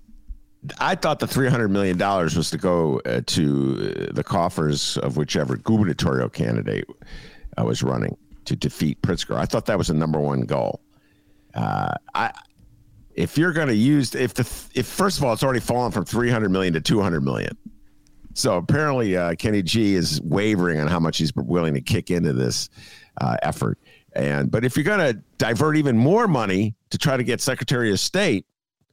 S4: I thought the three hundred million dollars was to go uh, to the coffers of whichever gubernatorial candidate uh, was running to defeat Pritzker. I thought that was the number one goal. Uh, I if you're going to use if the if first of all it's already fallen from three hundred million to two hundred million. So apparently uh, Kenny G is wavering on how much he's willing to kick into this uh, effort. And but if you're going to divert even more money to try to get Secretary of State,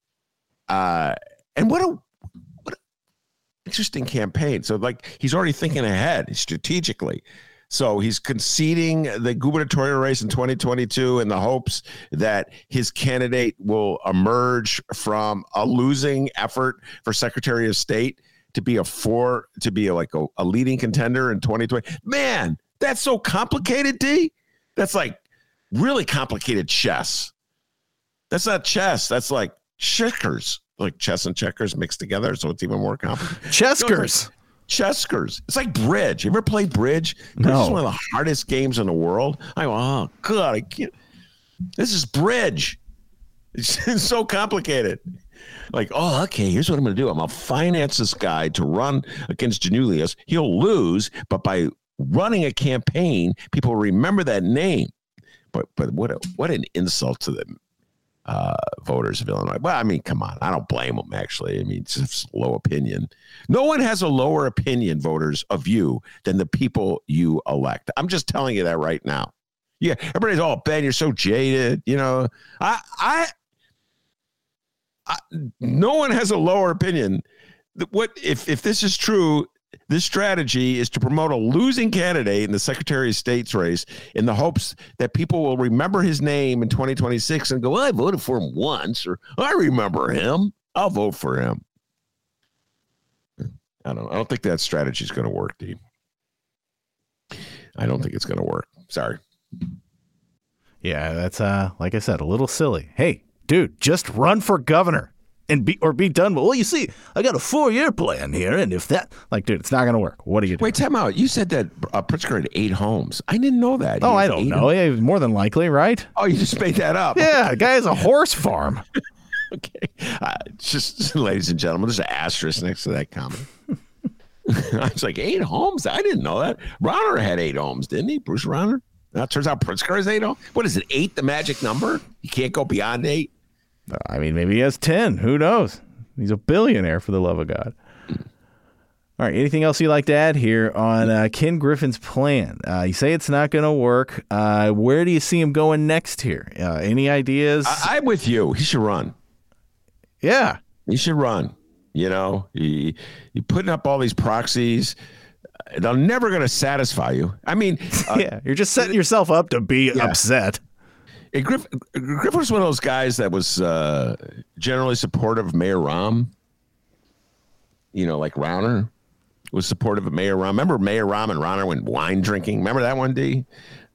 S4: uh, and what a what an interesting campaign. So like he's already thinking ahead strategically. So he's conceding the gubernatorial race in twenty twenty-two in the hopes that his candidate will emerge from a losing effort for Secretary of State to be a four to be a, like a, a leading contender in twenty twenty. Man, that's so complicated, D. That's like really complicated chess. That's not chess. That's like checkers, like chess and checkers mixed together. So it's even more complicated.
S3: Cheskers.
S4: Cheskers. It's like bridge. You ever play bridge? Bridge
S3: No.
S4: is one of the hardest games in the world. I go, oh, God, I can't. This is bridge. It's so complicated. Like, oh, okay, here's what I'm going to do. I'm going to finance this guy to run against Janulius. He'll lose, but by running a campaign, people remember that name. But but what a, what an insult to the uh, voters of Illinois. Well, I mean, come on. I don't blame them, actually. I mean, it's just low opinion. No one has a lower opinion, voters, of you than the people you elect. I'm just telling you that right now. Yeah, everybody's, oh, Ben, you're so jaded. You know, I, I, I no one has a lower opinion. What if if this is true? This strategy is to promote a losing candidate in the Secretary of State's race in the hopes that people will remember his name in twenty twenty-six and go, well, I voted for him once, or I remember him. I'll vote for him. I don't I don't think that strategy is going to work, Dee. I don't think it's going to work. Sorry.
S3: Yeah, that's, uh, like I said, a little silly. Hey, dude, just run for governor. And be or be done with. Well, you see, I got a four-year plan here, and if that, like, dude, it's not going to work. What are you doing?
S4: Wait, time out. You said that uh, Pritzker had eight homes. I didn't know that. He
S3: Oh, I
S4: has
S3: don't
S4: eight
S3: know.
S4: homes?
S3: Yeah, more than likely, right?
S4: Oh, you just made that up.
S3: Yeah, the guy has a horse farm.
S4: Okay. Uh, just, ladies and gentlemen, there's an asterisk next to that comment. I was like, eight homes? I didn't know that. Rauner had eight homes, didn't he? Bruce Rauner? Now it turns out Pritzker has eight homes. What is it, eight, the magic number? You can't go beyond eight?
S3: I mean, maybe he has ten. Who knows? He's a billionaire, for the love of God. All right. Anything else you'd like to add here on uh, Ken Griffin's plan? Uh, you say it's not going to work. Uh, where do you see him going next here? Uh, any ideas?
S4: I, I'm with you. He should run.
S3: Yeah.
S4: He should run. You know, he, you're putting up all these proxies. They're never going to satisfy you. I mean, uh,
S3: yeah. You're just setting yourself up to be
S4: yeah.
S3: upset.
S4: Hey, Griff, Griffin was one of those guys that was uh, generally supportive of Mayor Rahm. You know, like Rauner was supportive of Mayor Rahm. Remember Mayor Rahm and Rauner went wine drinking? Remember that one, D?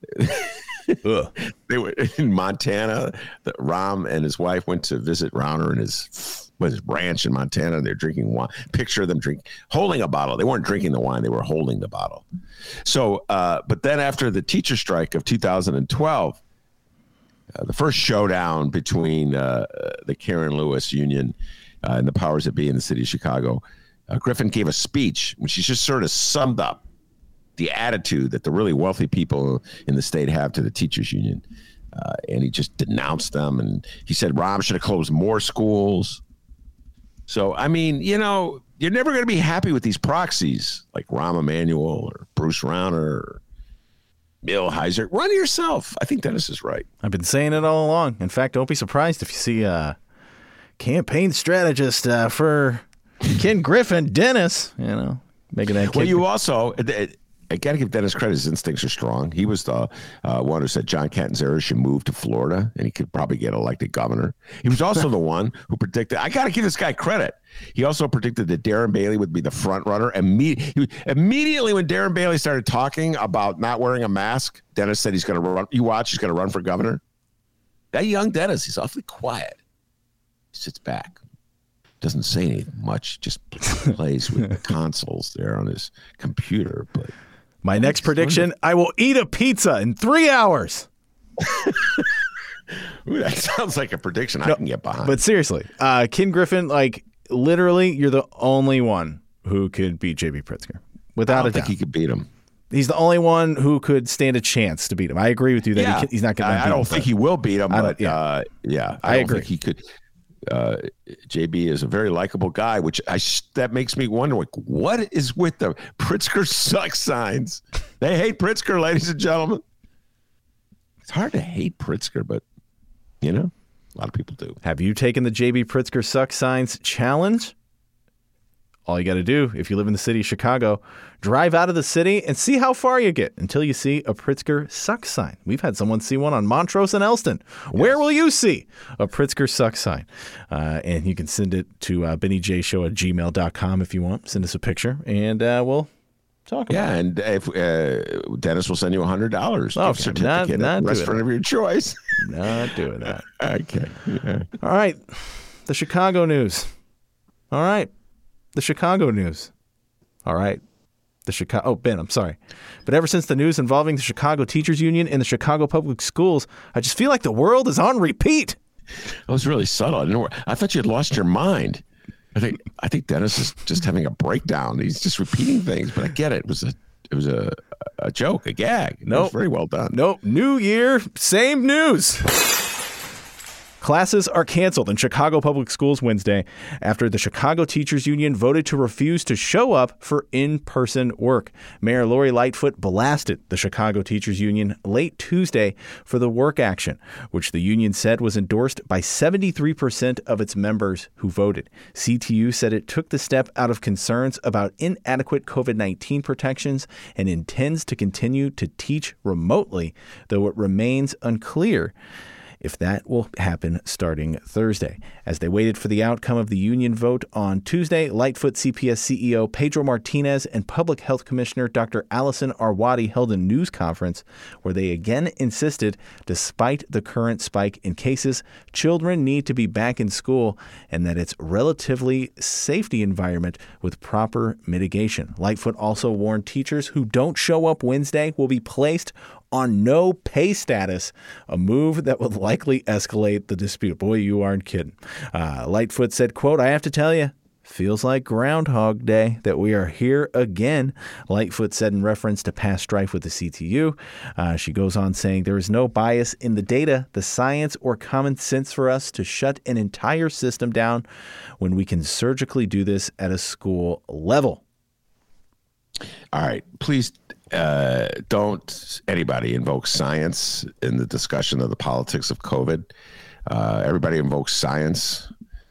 S4: They were in Montana. The, Rahm and his wife went to visit Rauner in his, his ranch in Montana. They're drinking wine. Picture them drink, holding a bottle. They weren't drinking the wine. They were holding the bottle. So, uh, but then after the teacher strike of two thousand twelve, Uh, the first showdown between uh, the Karen Lewis Union uh, and the powers that be in the city of Chicago, uh, Griffin gave a speech which she just sort of summed up the attitude that the really wealthy people in the state have to the teachers union. Uh, and he just denounced them. And he said Rahm should have closed more schools. So, I mean, you know, you're never going to be happy with these proxies like Rahm Emanuel or Bruce Rauner or Bill Heiser. Run yourself. I think Dennis is right.
S3: I've been saying it all along. In fact, don't be surprised if you see a campaign strategist uh, for Ken Griffin, Dennis, you know, making that.
S4: Well,
S3: kid-
S4: you also, I got to give Dennis credit. His instincts are strong. He was the uh, one who said John Catanzaro should move to Florida and he could probably get elected governor. He was also the one who predicted, I got to give this guy credit. He also predicted that Darren Bailey would be the front runner. Imme- immediately when Darren Bailey started talking about not wearing a mask, Dennis said he's going to run. You watch, he's going to run for governor. That young Dennis, he's awfully quiet. He sits back. Doesn't say anything much, just plays with the consoles there on his computer. But
S3: my next prediction, I will eat a pizza in three hours.
S4: Ooh, that sounds like a prediction I
S3: No,
S4: can get behind.
S3: But seriously, uh, Ken Griffin, like, literally, you're the only one who could beat J B Pritzker. Without
S4: I don't
S3: a
S4: think
S3: doubt.
S4: he could beat him.
S3: He's the only one who could stand a chance to beat him. I agree with you that
S4: Yeah.
S3: he can, he's not going to
S4: I, I don't think he will beat him,
S3: I don't-
S4: but
S3: yeah.
S4: uh, yeah,
S3: I
S4: don't
S3: agree.
S4: think he could. Uh, J B is a very likable guy, which I that makes me wonder, like, what is with the Pritzker sucks signs? They hate Pritzker, ladies and gentlemen. It's hard to hate Pritzker, but you know, a lot of people do.
S3: Have you taken the J B Pritzker Suck Signs challenge? All you got to do, if you live in the city of Chicago, drive out of the city and see how far you get until you see a Pritzker Suck sign. We've had someone see one on Montrose and Elston. Where will you see a Pritzker Suck sign? Uh, and you can send it to uh, benny j show at gmail dot com if you want. Send us a picture, and uh, we'll Talk about
S4: Yeah,
S3: it.
S4: and if uh, Dennis will send you a hundred dollars,
S3: Oh,
S4: certificate,
S3: not-
S4: at
S3: not
S4: a
S3: doing
S4: restaurant
S3: that.
S4: of your choice.
S3: Not doing that.
S4: Okay. Yeah.
S3: All right. The Chicago news. All right. The Chicago news. All right. The Chicago. Oh, Ben, I'm sorry. But ever since the news involving the Chicago Teachers Union and the Chicago Public Schools, I just feel like the world is on repeat.
S4: That was really subtle. I didn't know. I thought you had lost your mind. I think I think Dennis is just having a breakdown. He's just repeating things, but I get it. It was a it was a a joke, a gag. It
S3: Nope.
S4: was very well done.
S3: Nope. New year, same news. Classes are canceled in Chicago Public Schools Wednesday after the Chicago Teachers Union voted to refuse to show up for in-person work. Mayor Lori Lightfoot blasted the Chicago Teachers Union late Tuesday for the work action, which the union said was endorsed by seventy-three percent of its members who voted. C T U said it took the step out of concerns about inadequate COVID nineteen protections and intends to continue to teach remotely, though it remains unclear if that will happen starting Thursday. As they waited for the outcome of the union vote on Tuesday, Lightfoot C P S C E O Pedro Martinez and Public Health Commissioner Doctor Allison Arwady held a news conference where they again insisted, despite the current spike in cases, children need to be back in school and that it's relatively safety environment with proper mitigation. Lightfoot also warned teachers who don't show up Wednesday will be placed on no pay status, a move that would likely escalate the dispute. Boy, you aren't kidding. Uh, Lightfoot said, quote, "I have to tell you, feels like Groundhog Day that we are here again," Lightfoot said in reference to past strife with the C T U. Uh, she goes on saying, "There is no bias in the data, the science, or common sense for us to shut an entire system down when we can surgically do this at a school level."
S4: All right, please uh, don't anybody invoke science in the discussion of the politics of COVID. Uh, everybody invokes science,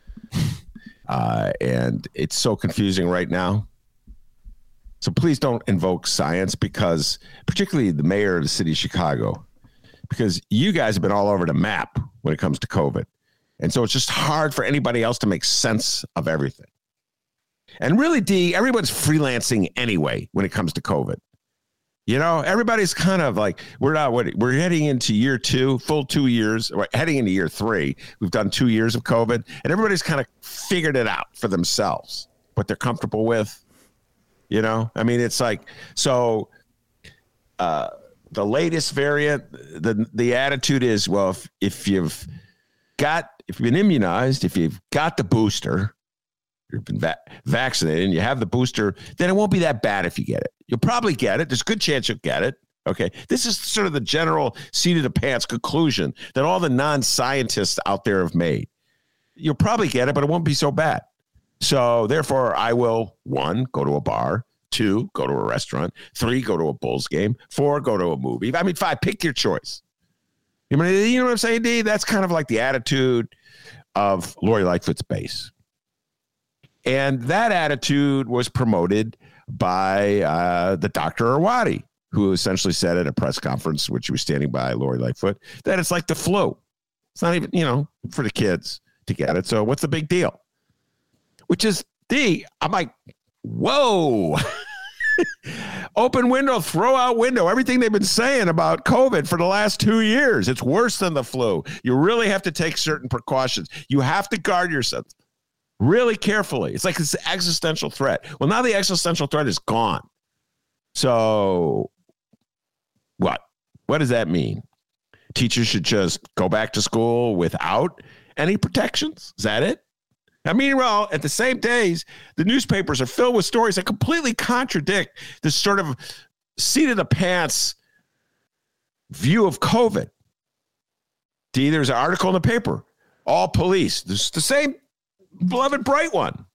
S4: uh, and it's so confusing right now. So please don't invoke science, because particularly the mayor of the city of Chicago, because you guys have been all over the map when it comes to COVID. And so it's just hard for anybody else to make sense of everything. And really, D, everyone's freelancing anyway when it comes to COVID. You know, everybody's kind of like, we're not, what, we're heading into year two, full two years, we're heading into year three. We've done two years of COVID, and everybody's kind of figured it out for themselves, what they're comfortable with. You know, I mean, it's like, so uh, the latest variant, the the attitude is, well, if, if you've got, if you've been immunized, if you've got the booster, you've been va- vaccinated and you have the booster, then it won't be that bad if you get it. You'll probably get it. There's a good chance you'll get it. Okay. This is sort of the general seat of the pants conclusion that all the non-scientists out there have made. You'll probably get it, but it won't be so bad. So therefore, I will, one, go to a bar, two, go to a restaurant, three, go to a Bulls game, four, go to a movie. I mean, five, pick your choice. You know, you know what I'm saying, D? That's kind of like the attitude of Lori Lightfoot's base. And that attitude was promoted by uh, the Doctor Arwady, who essentially said at a press conference, which he was standing by Lori Lightfoot, that it's like the flu. It's not even, you know, for the kids to get it. So what's the big deal? Which is, D, I'm like, whoa. Open window, throw out window. Everything they've been saying about COVID for the last two years. It's worse than the flu. You really have to take certain precautions. You have to guard yourself really carefully. It's like this existential threat. Well, now the existential threat is gone. So what? What does that mean? Teachers should just go back to school without any protections? Is that it? I mean, well, at the same days, the newspapers are filled with stories that completely contradict this sort of seat of the pants view of COVID. D, there's an article in the paper. All police. There's the same beloved Bright One.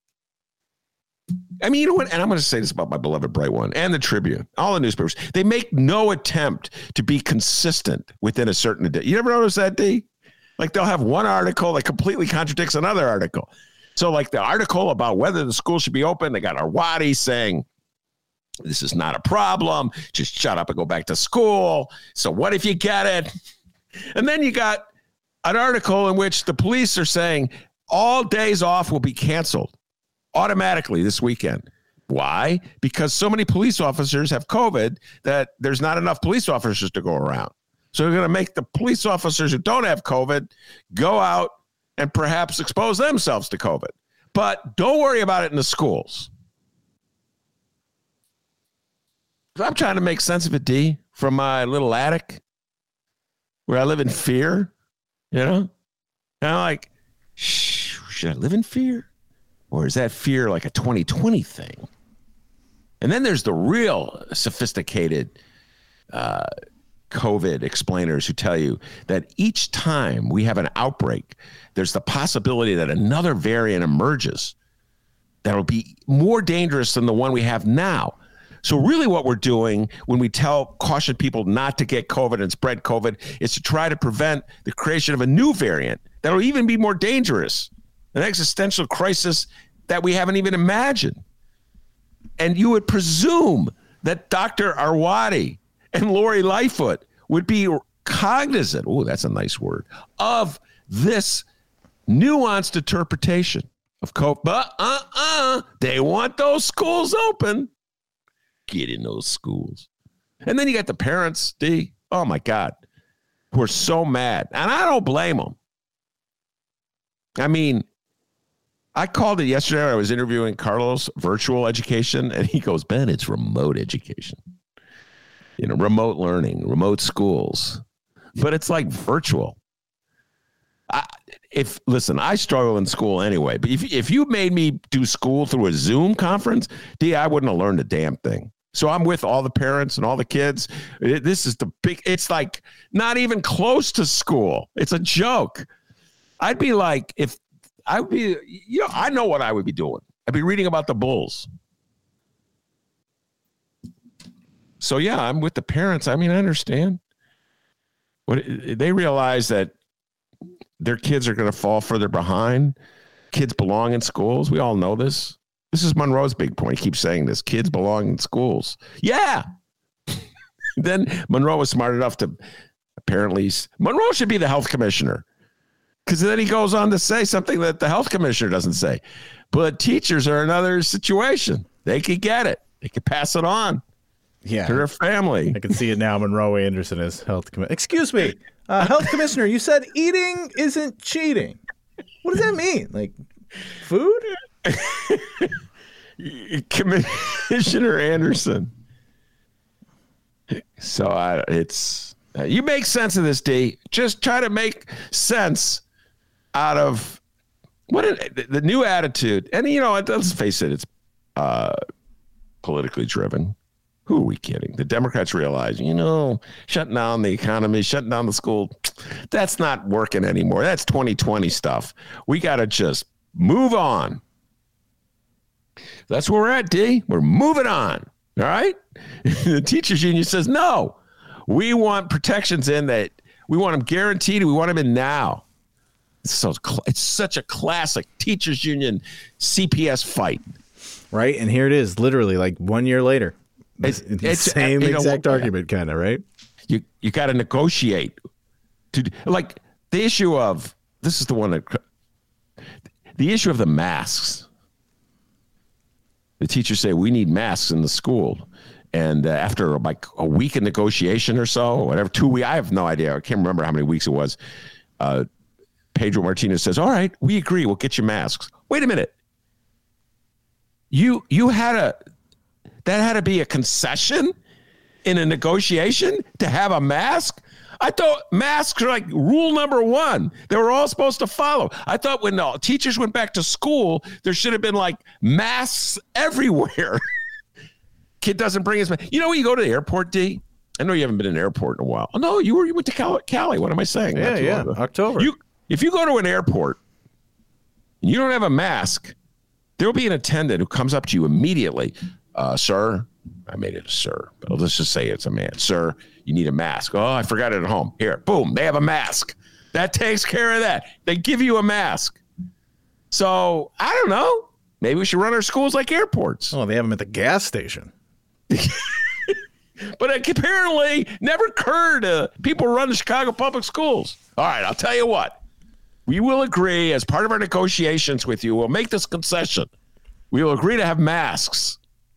S4: I mean, you know what? And I'm going to say this about my beloved Bright One and the Tribune, all the newspapers. They make no attempt to be consistent within a certain day. You ever notice that, D? Like they'll have one article that completely contradicts another article. So like the article about whether the school should be open, they got Arwady saying, this is not a problem. Just shut up and go back to school. So what if you get it? And then you got an article in which the police are saying all days off will be canceled automatically this weekend. Why? Because so many police officers have COVID that there's not enough police officers to go around. So they're going to make the police officers who don't have COVID go out and perhaps expose themselves to COVID. But don't worry about it in the schools. I'm trying to make sense of it, D, from my little attic where I live in fear, you know? And I'm like, shh, should I live in fear? Or is that fear like a twenty twenty thing? And then there's the real sophisticated uh, COVID explainers who tell you that each time we have an outbreak, there's the possibility that another variant emerges that'll be more dangerous than the one we have now. So really what we're doing when we tell, caution people not to get COVID and spread COVID is to try to prevent the creation of a new variant that'll even be more dangerous, an existential crisis that we haven't even imagined. And you would presume that Doctor Arwady and Lori Lightfoot would be cognizant, oh, that's a nice word, of this nuanced interpretation of COVID. But uh-uh, they want those schools open. Get in those schools. And then you got the parents, D, oh my God, who are so mad. And I don't blame them. I mean, I called it yesterday. I was interviewing Carlos, virtual education, and he goes, Ben, it's remote education. You know, remote learning, remote schools. But it's like virtual. I, if listen, I struggle in school anyway. But if if you made me do school through a Zoom conference, D, I wouldn't have learned a damn thing. So I'm with all the parents and all the kids. It, this is the big, it's like not even close to school. It's a joke. I'd be like, if I would be, you know, I know what I would be doing. I'd be reading about the Bulls. So yeah, I'm with the parents. I mean, I understand. What they realize that their kids are going to fall further behind. Kids belong in schools. We all know this. This is Monroe's big point. He keeps saying this. Kids belong in schools. Yeah. Then Monroe was smart enough to apparently, Monroe should be the health commissioner. Because then he goes on to say something that the health commissioner doesn't say. But teachers are another situation. They could get it. They could pass it on. Yeah, to their family.
S3: I can see it now. Monroe Anderson is health commissioner. Excuse me, uh, health commissioner. You said eating isn't cheating. What does that mean? Like food?
S4: Commissioner Anderson. So I, it's uh, you make sense of this, D. Just try to make sense out of what it, the new attitude. And you know, let's face it, it's uh, politically driven. Who are we kidding? The Democrats realize, you know, shutting down the economy, shutting down the school, that's not working anymore. That's twenty twenty stuff. We got to just move on. That's where we're at, D. We're moving on. All right? The teachers union says, no, we want protections in that. We want them guaranteed. We want them in now. It's, so, it's such a classic teachers union C P S fight.
S3: Right? And here it is, literally like one year later. It's, it's the same exact know, argument, kind of, right?
S4: You you got to negotiate. To like the issue of this is the one that the issue of the masks. The teachers say we need masks in the school, and uh, after like a week of negotiation or so, or whatever, two weeks, I have no idea. I can't remember how many weeks it was. Uh, Pedro Martinez says, "All right, we agree. We'll get you masks." Wait a minute. You you had a. That had to be a concession in a negotiation to have a mask? I thought masks are like rule number one. They were all supposed to follow. I thought when the teachers went back to school, there should have been like masks everywhere. Kid doesn't bring his mask. You know, when you go to the airport, D? I know you haven't been in an airport in a while. Oh, no, you were you went to Cali. Cali. What am I saying?
S3: Yeah, yeah, October.
S4: You, if you go to an airport and you don't have a mask, there will be an attendant who comes up to you immediately. Uh, sir, I made it a sir, but let's just say it's a man. Sir, you need a mask. Oh, I forgot it at home. Here, boom, they have a mask. That takes care of that. They give you a mask. So, I don't know. Maybe we should run our schools like airports.
S3: Oh, they have them at the gas station.
S4: But it apparently never occurred to people who run the Chicago public schools. All right, I'll tell you what. We will agree as part of our negotiations with you. We'll make this concession. We will agree to have masks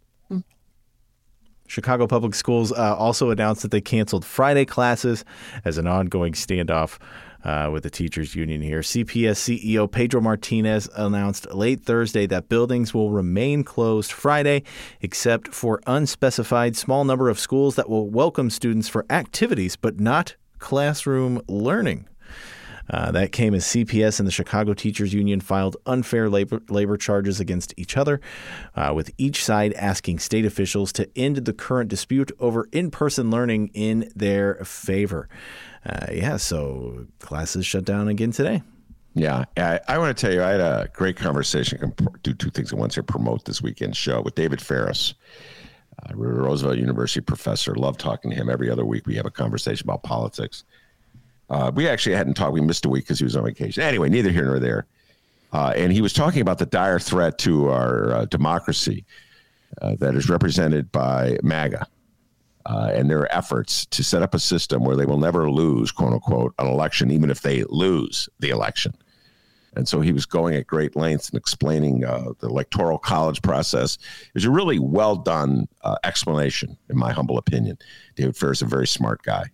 S3: Chicago Public Schools uh, also announced that they canceled Friday classes as an ongoing standoff uh, with the teachers union here. C P S C E O Pedro Martinez announced late Thursday that buildings will remain closed Friday, except for unspecified small number of schools that will welcome students for activities, but not classroom learning. Uh, that came as C P S and the Chicago Teachers Union filed unfair labor, labor charges against each other, uh, with each side asking state officials to end the current dispute over in-person learning in their favor. Uh, yeah, so classes shut down again today.
S4: Yeah, I, I want to tell you, I had a great conversation. I can do two things at once here, promote this weekend's show with David Ferris, uh, Roosevelt University professor. Love talking to him. Every other week we have a conversation about politics. Uh, we actually hadn't talked. We missed a week because he was on vacation. Anyway, neither here nor there. Uh, and he was talking about the dire threat to our uh, democracy uh, that is represented by MAGA uh, and their efforts to set up a system where they will never lose, quote unquote, an election, even if they lose the election. And so he was going at great lengths and explaining uh, the electoral college process. It was a really well done uh, explanation, in my humble opinion. David Ferris is a very smart guy.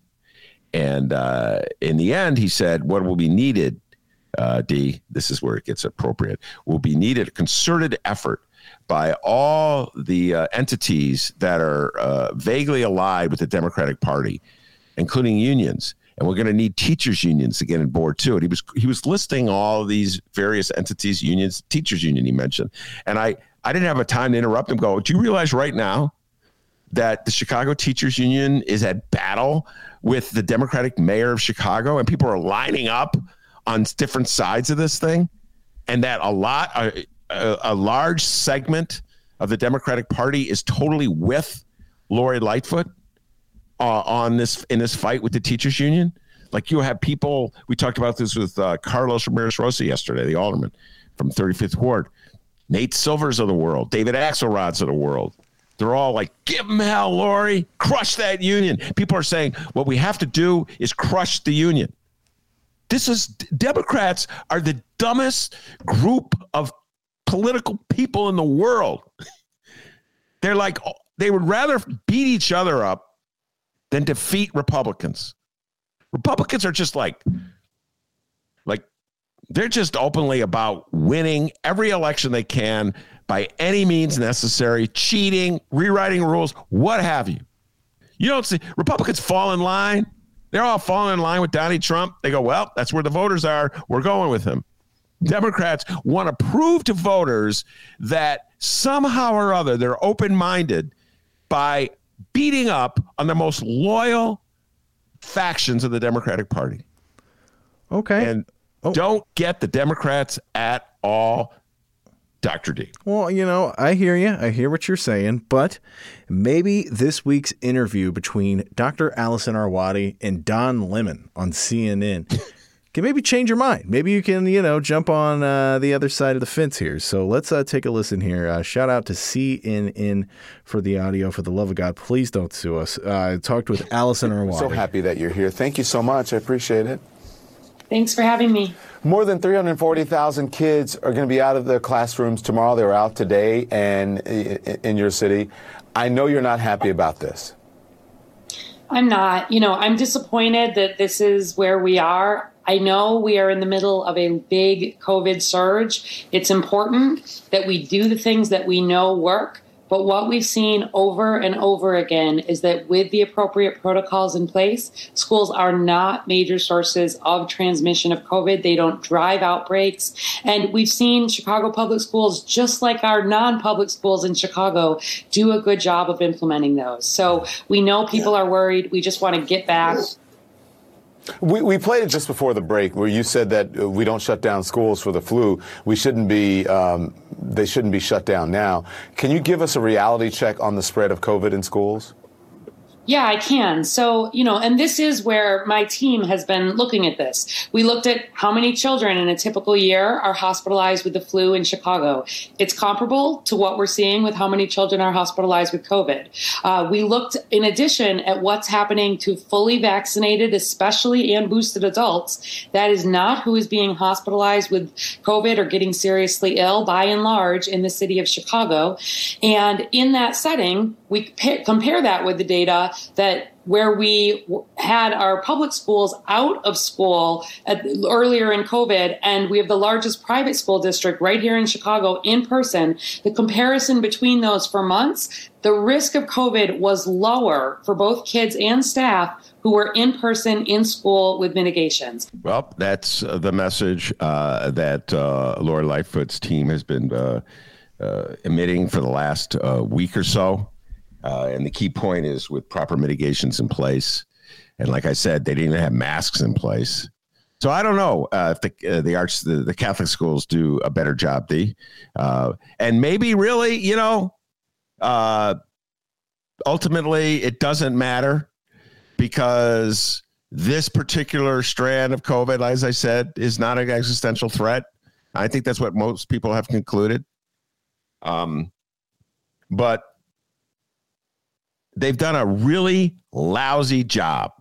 S4: And uh, in the end, he said, what will be needed, uh, D, this is where it gets appropriate, will be needed a concerted effort by all the uh, entities that are uh, vaguely allied with the Democratic Party, including unions. And we're going to need teachers unions to get on board too. And he was he was listing all of these various entities, unions, teachers union he mentioned. And I, I didn't have a time to interrupt him. Go, do you realize right now that the Chicago Teachers Union is at battle with the Democratic mayor of Chicago, and people are lining up on different sides of this thing, and that a lot, a, a, a large segment of the Democratic Party is totally with Lori Lightfoot uh, on this in this fight with the teachers union? Like, you have people, we talked about this with uh, Carlos Ramirez-Rosa yesterday, the alderman from thirty-fifth Ward, Nate Silvers of the world, David Axelrod's of the world. They're all like, give them hell, Lori, crush that union. People are saying what we have to do is crush the union. This is, Democrats are the dumbest group of political people in the world. They're like, they would rather beat each other up than defeat Republicans. Republicans are just like, like, they're just openly about winning every election they can by any means necessary, cheating, rewriting rules, what have you. You don't see Republicans fall in line. They're all falling in line with Donald Trump. They go, well, that's where the voters are. We're going with him. Democrats want to prove to voters that somehow or other they're open-minded by beating up on the most loyal factions of the Democratic Party.
S3: Okay.
S4: And
S3: oh.
S4: don't get the Democrats at all, Doctor D.
S3: Well, you know, I hear you. I hear what you're saying, but maybe this week's interview between Doctor Allison Arwady and Don Lemon on C N N can maybe change your mind. Maybe you can, you know, jump on uh, the other side of the fence here. So let's uh, take a listen here. Uh, shout out to C N N for the audio. For the love of God, please don't sue us. Uh, I talked with Allison Arwady.
S8: So happy that you're here. Thank you so much. I appreciate it.
S9: Thanks for having me.
S8: More than three hundred forty thousand kids are going to be out of their classrooms tomorrow. They were out today and in your city. I know you're not happy about this.
S9: I'm not. You know, I'm disappointed that this is where we are. I know we are in the middle of a big COVID surge. It's important that we do the things that we know work. But what we've seen over and over again is that with the appropriate protocols in place, schools are not major sources of transmission of COVID. They don't drive outbreaks. And we've seen Chicago public schools, just like our non-public schools in Chicago, do a good job of implementing those. So we know people are worried. We just want to get back.
S8: We, we played it just before the break where you said that we don't shut down schools for the flu. We shouldn't be, um, they shouldn't be shut down now. Can you give us a reality check on the spread of COVID in schools?
S9: Yeah, I can. So, you know, and this is where my team has been looking at this. We looked at how many children in a typical year are hospitalized with the flu in Chicago. It's comparable to what we're seeing with how many children are hospitalized with COVID. Uh, we looked, in addition, at what's happening to fully vaccinated, especially and boosted adults. That is not who is being hospitalized with COVID or getting seriously ill, by and large, in the city of Chicago. And in that setting, we p- compare that with the data that where we had our public schools out of school at, earlier in COVID, and we have the largest private school district right here in Chicago in person. The comparison between those for months, the risk of COVID was lower for both kids and staff who were in person in school with mitigations.
S4: Well, that's uh, the message uh, that uh, Lori Lightfoot's team has been uh, uh, emitting for the last uh, week or so. Uh, and the key point is with proper mitigations in place. And like I said, they didn't even have masks in place. So I don't know uh, if the uh, the arch the, the Catholic schools do a better job, Dee. Uh, and maybe really, you know, uh, ultimately it doesn't matter because this particular strand of COVID, as I said, is not an existential threat. I think that's what most people have concluded. Um, but they've done a really lousy job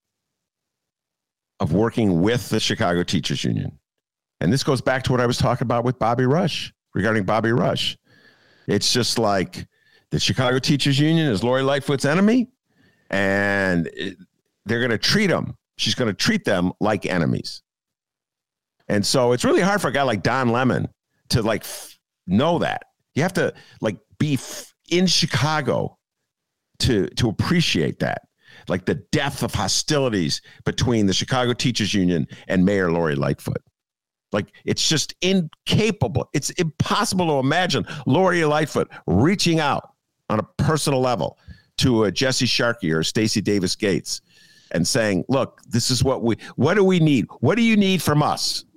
S4: of working with the Chicago Teachers Union. And this goes back to what I was talking about with Bobby Rush, regarding Bobby Rush. It's just like the Chicago Teachers Union is Lori Lightfoot's enemy, and it, they're going to treat them. She's going to treat them like enemies. And so it's really hard for a guy like Don Lemon to like f- know that. You have to like be f- in Chicago to to appreciate that, like the depth of hostilities between the Chicago Teachers Union and Mayor Lori Lightfoot. Like, it's just incapable. It's impossible to imagine Lori Lightfoot reaching out on a personal level to a Jesse Sharkey or Stacey Davis Gates and saying, look, this is what we, what do we need? What do you need from us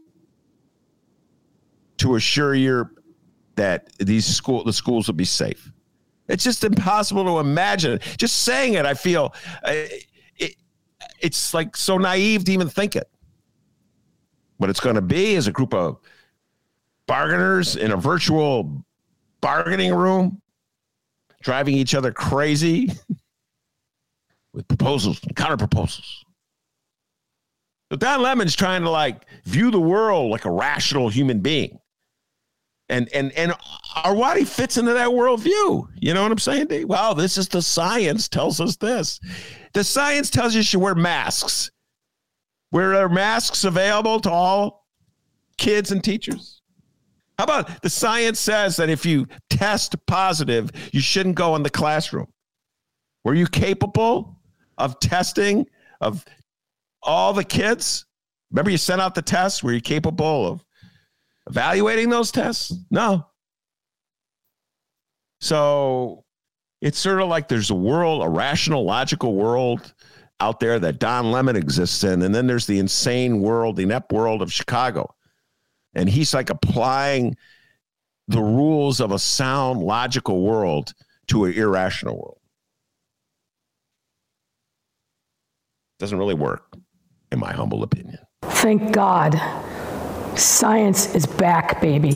S4: to assure you that these school, the schools will be safe? It's just impossible to imagine. Just saying it, I feel uh, it, it's like so naive to even think it. What it's going to be is a group of bargainers in a virtual bargaining room, driving each other crazy with proposals and counter proposals. So Don Lemon's trying to like view the world like a rational human being. And and and Arwady fits into that worldview. You know what I'm saying, Dave? Well, this is the science tells us this. The science tells you you should wear masks. Were there masks available to all kids and teachers? How about the science says that if you test positive, you shouldn't go in the classroom? Were you capable of testing of all the kids? Remember you sent out the tests? Were you capable of evaluating those tests? No. So it's sort of like there's a world, a rational, logical world out there that Don Lemon exists in. And then there's the insane world, the inept world of Chicago. And he's like applying the rules of a sound, logical world to an irrational world. Doesn't really work, in my humble opinion.
S10: Thank God. Science is back, baby.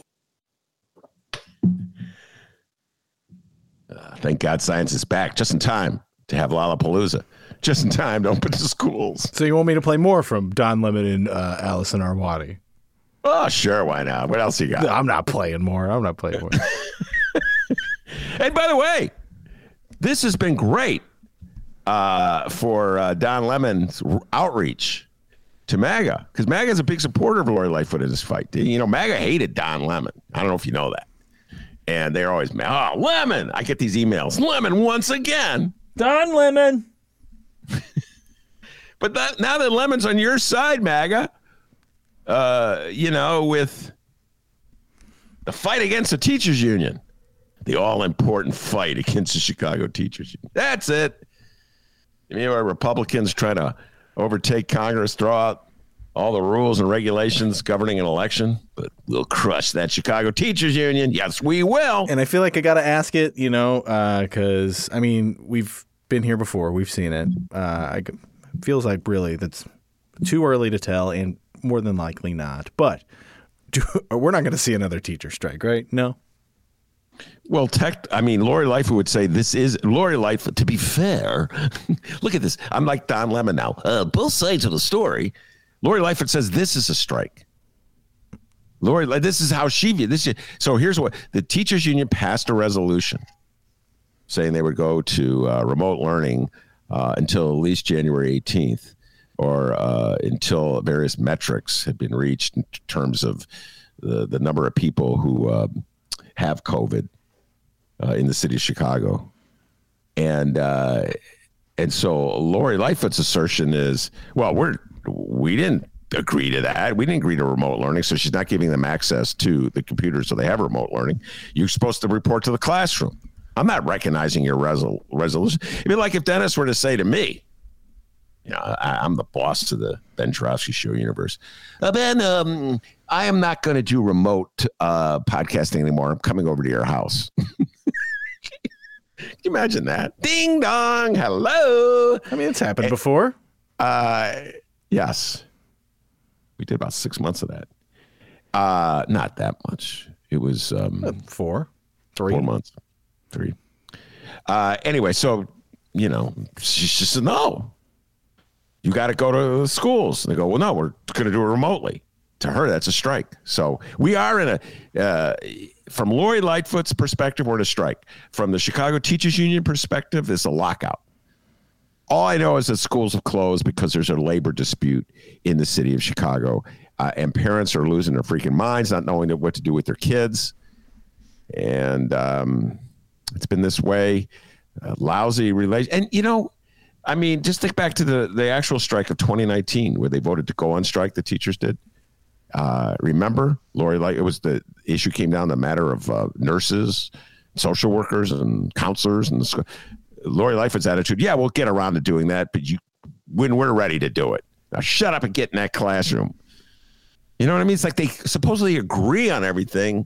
S4: Uh, thank God science is back just in time to have Lollapalooza. Just in time to open the schools.
S3: So you want me to play more from Don Lemon and uh, Allison Arwady?
S4: Oh, sure. Why not? What else you got?
S3: I'm not playing more. I'm not playing more.
S4: And by the way, this has been great uh, for uh, Don Lemon's outreach to MAGA, because MAGA is a big supporter of Lori Lightfoot in this fight. You know, MAGA hated Don Lemon. I don't know if you know that. And they're always, oh, Lemon. I get these emails. Lemon once again.
S3: Don Lemon.
S4: But that, now that Lemon's on your side, MAGA, uh, you know, with the fight against the teachers union, the all-important fight against the Chicago teachers union. That's it. You know, our Republicans trying to overtake Congress, throw out all the rules and regulations governing an election, but we'll crush that Chicago teachers union. Yes, we will.
S3: And I feel like I got to ask it, you know, because, uh, I mean, we've been here before. We've seen it. Uh, I, feels like really that's too early to tell, and more than likely not. But do, we're not going to see another teacher strike, right? No.
S4: Well, tech, I mean, Lori Lightfoot would say this is Lori Lightfoot. To be fair, look at this. I'm like Don Lemon now. Uh, both sides of the story. Lori Lightfoot says this is a strike. Lori, this is how she viewed this. So here's what the teachers union passed a resolution saying they would go to uh, remote learning uh, until at least January eighteenth, or uh, until various metrics had been reached in terms of the the number of people who uh, have COVID uh, in the city of Chicago. And uh, and so Lori Lightfoot's assertion is, well, we're we didn't agree to that. We didn't agree to remote learning, so she's not giving them access to the computers so they have remote learning. You're supposed to report to the classroom. I'm not recognizing your resol- resolution. It'd be like if Dennis were to say to me, you know, I, I'm the boss of the Ben Joravsky Show universe. Uh, Ben, um, I am not going to do remote uh, podcasting anymore. I'm coming over to your house. Can you imagine that? Ding dong. Hello.
S3: I mean, it's happened and, before.
S4: Uh, yes. We did about six months of that. Uh, not that much. It was um,
S3: four, three.
S4: Four months. Three. Uh, anyway, so, you know, she just said, no. You got to go to schools. And they go, well, no, we're going to do it remotely. To her, that's a strike. So we are in a, uh, from Lori Lightfoot's perspective, we're in a strike. From the Chicago Teachers Union perspective, it's a lockout. All I know is that schools have closed because there's a labor dispute in the city of Chicago. Uh, and parents are losing their freaking minds, not knowing what to do with their kids. And um, it's been this way. Uh, lousy relation. And, you know, I mean, just think back to the, the actual strike of twenty nineteen where they voted to go on strike, the teachers did. Uh, remember, Lori, like it was the issue came down to the matter of uh, nurses, social workers, and counselors. And the, Lori Lightfoot's attitude, yeah, we'll get around to doing that, but you, when we're ready to do it. Now shut up and get in that classroom. You know what I mean? It's like they supposedly agree on everything,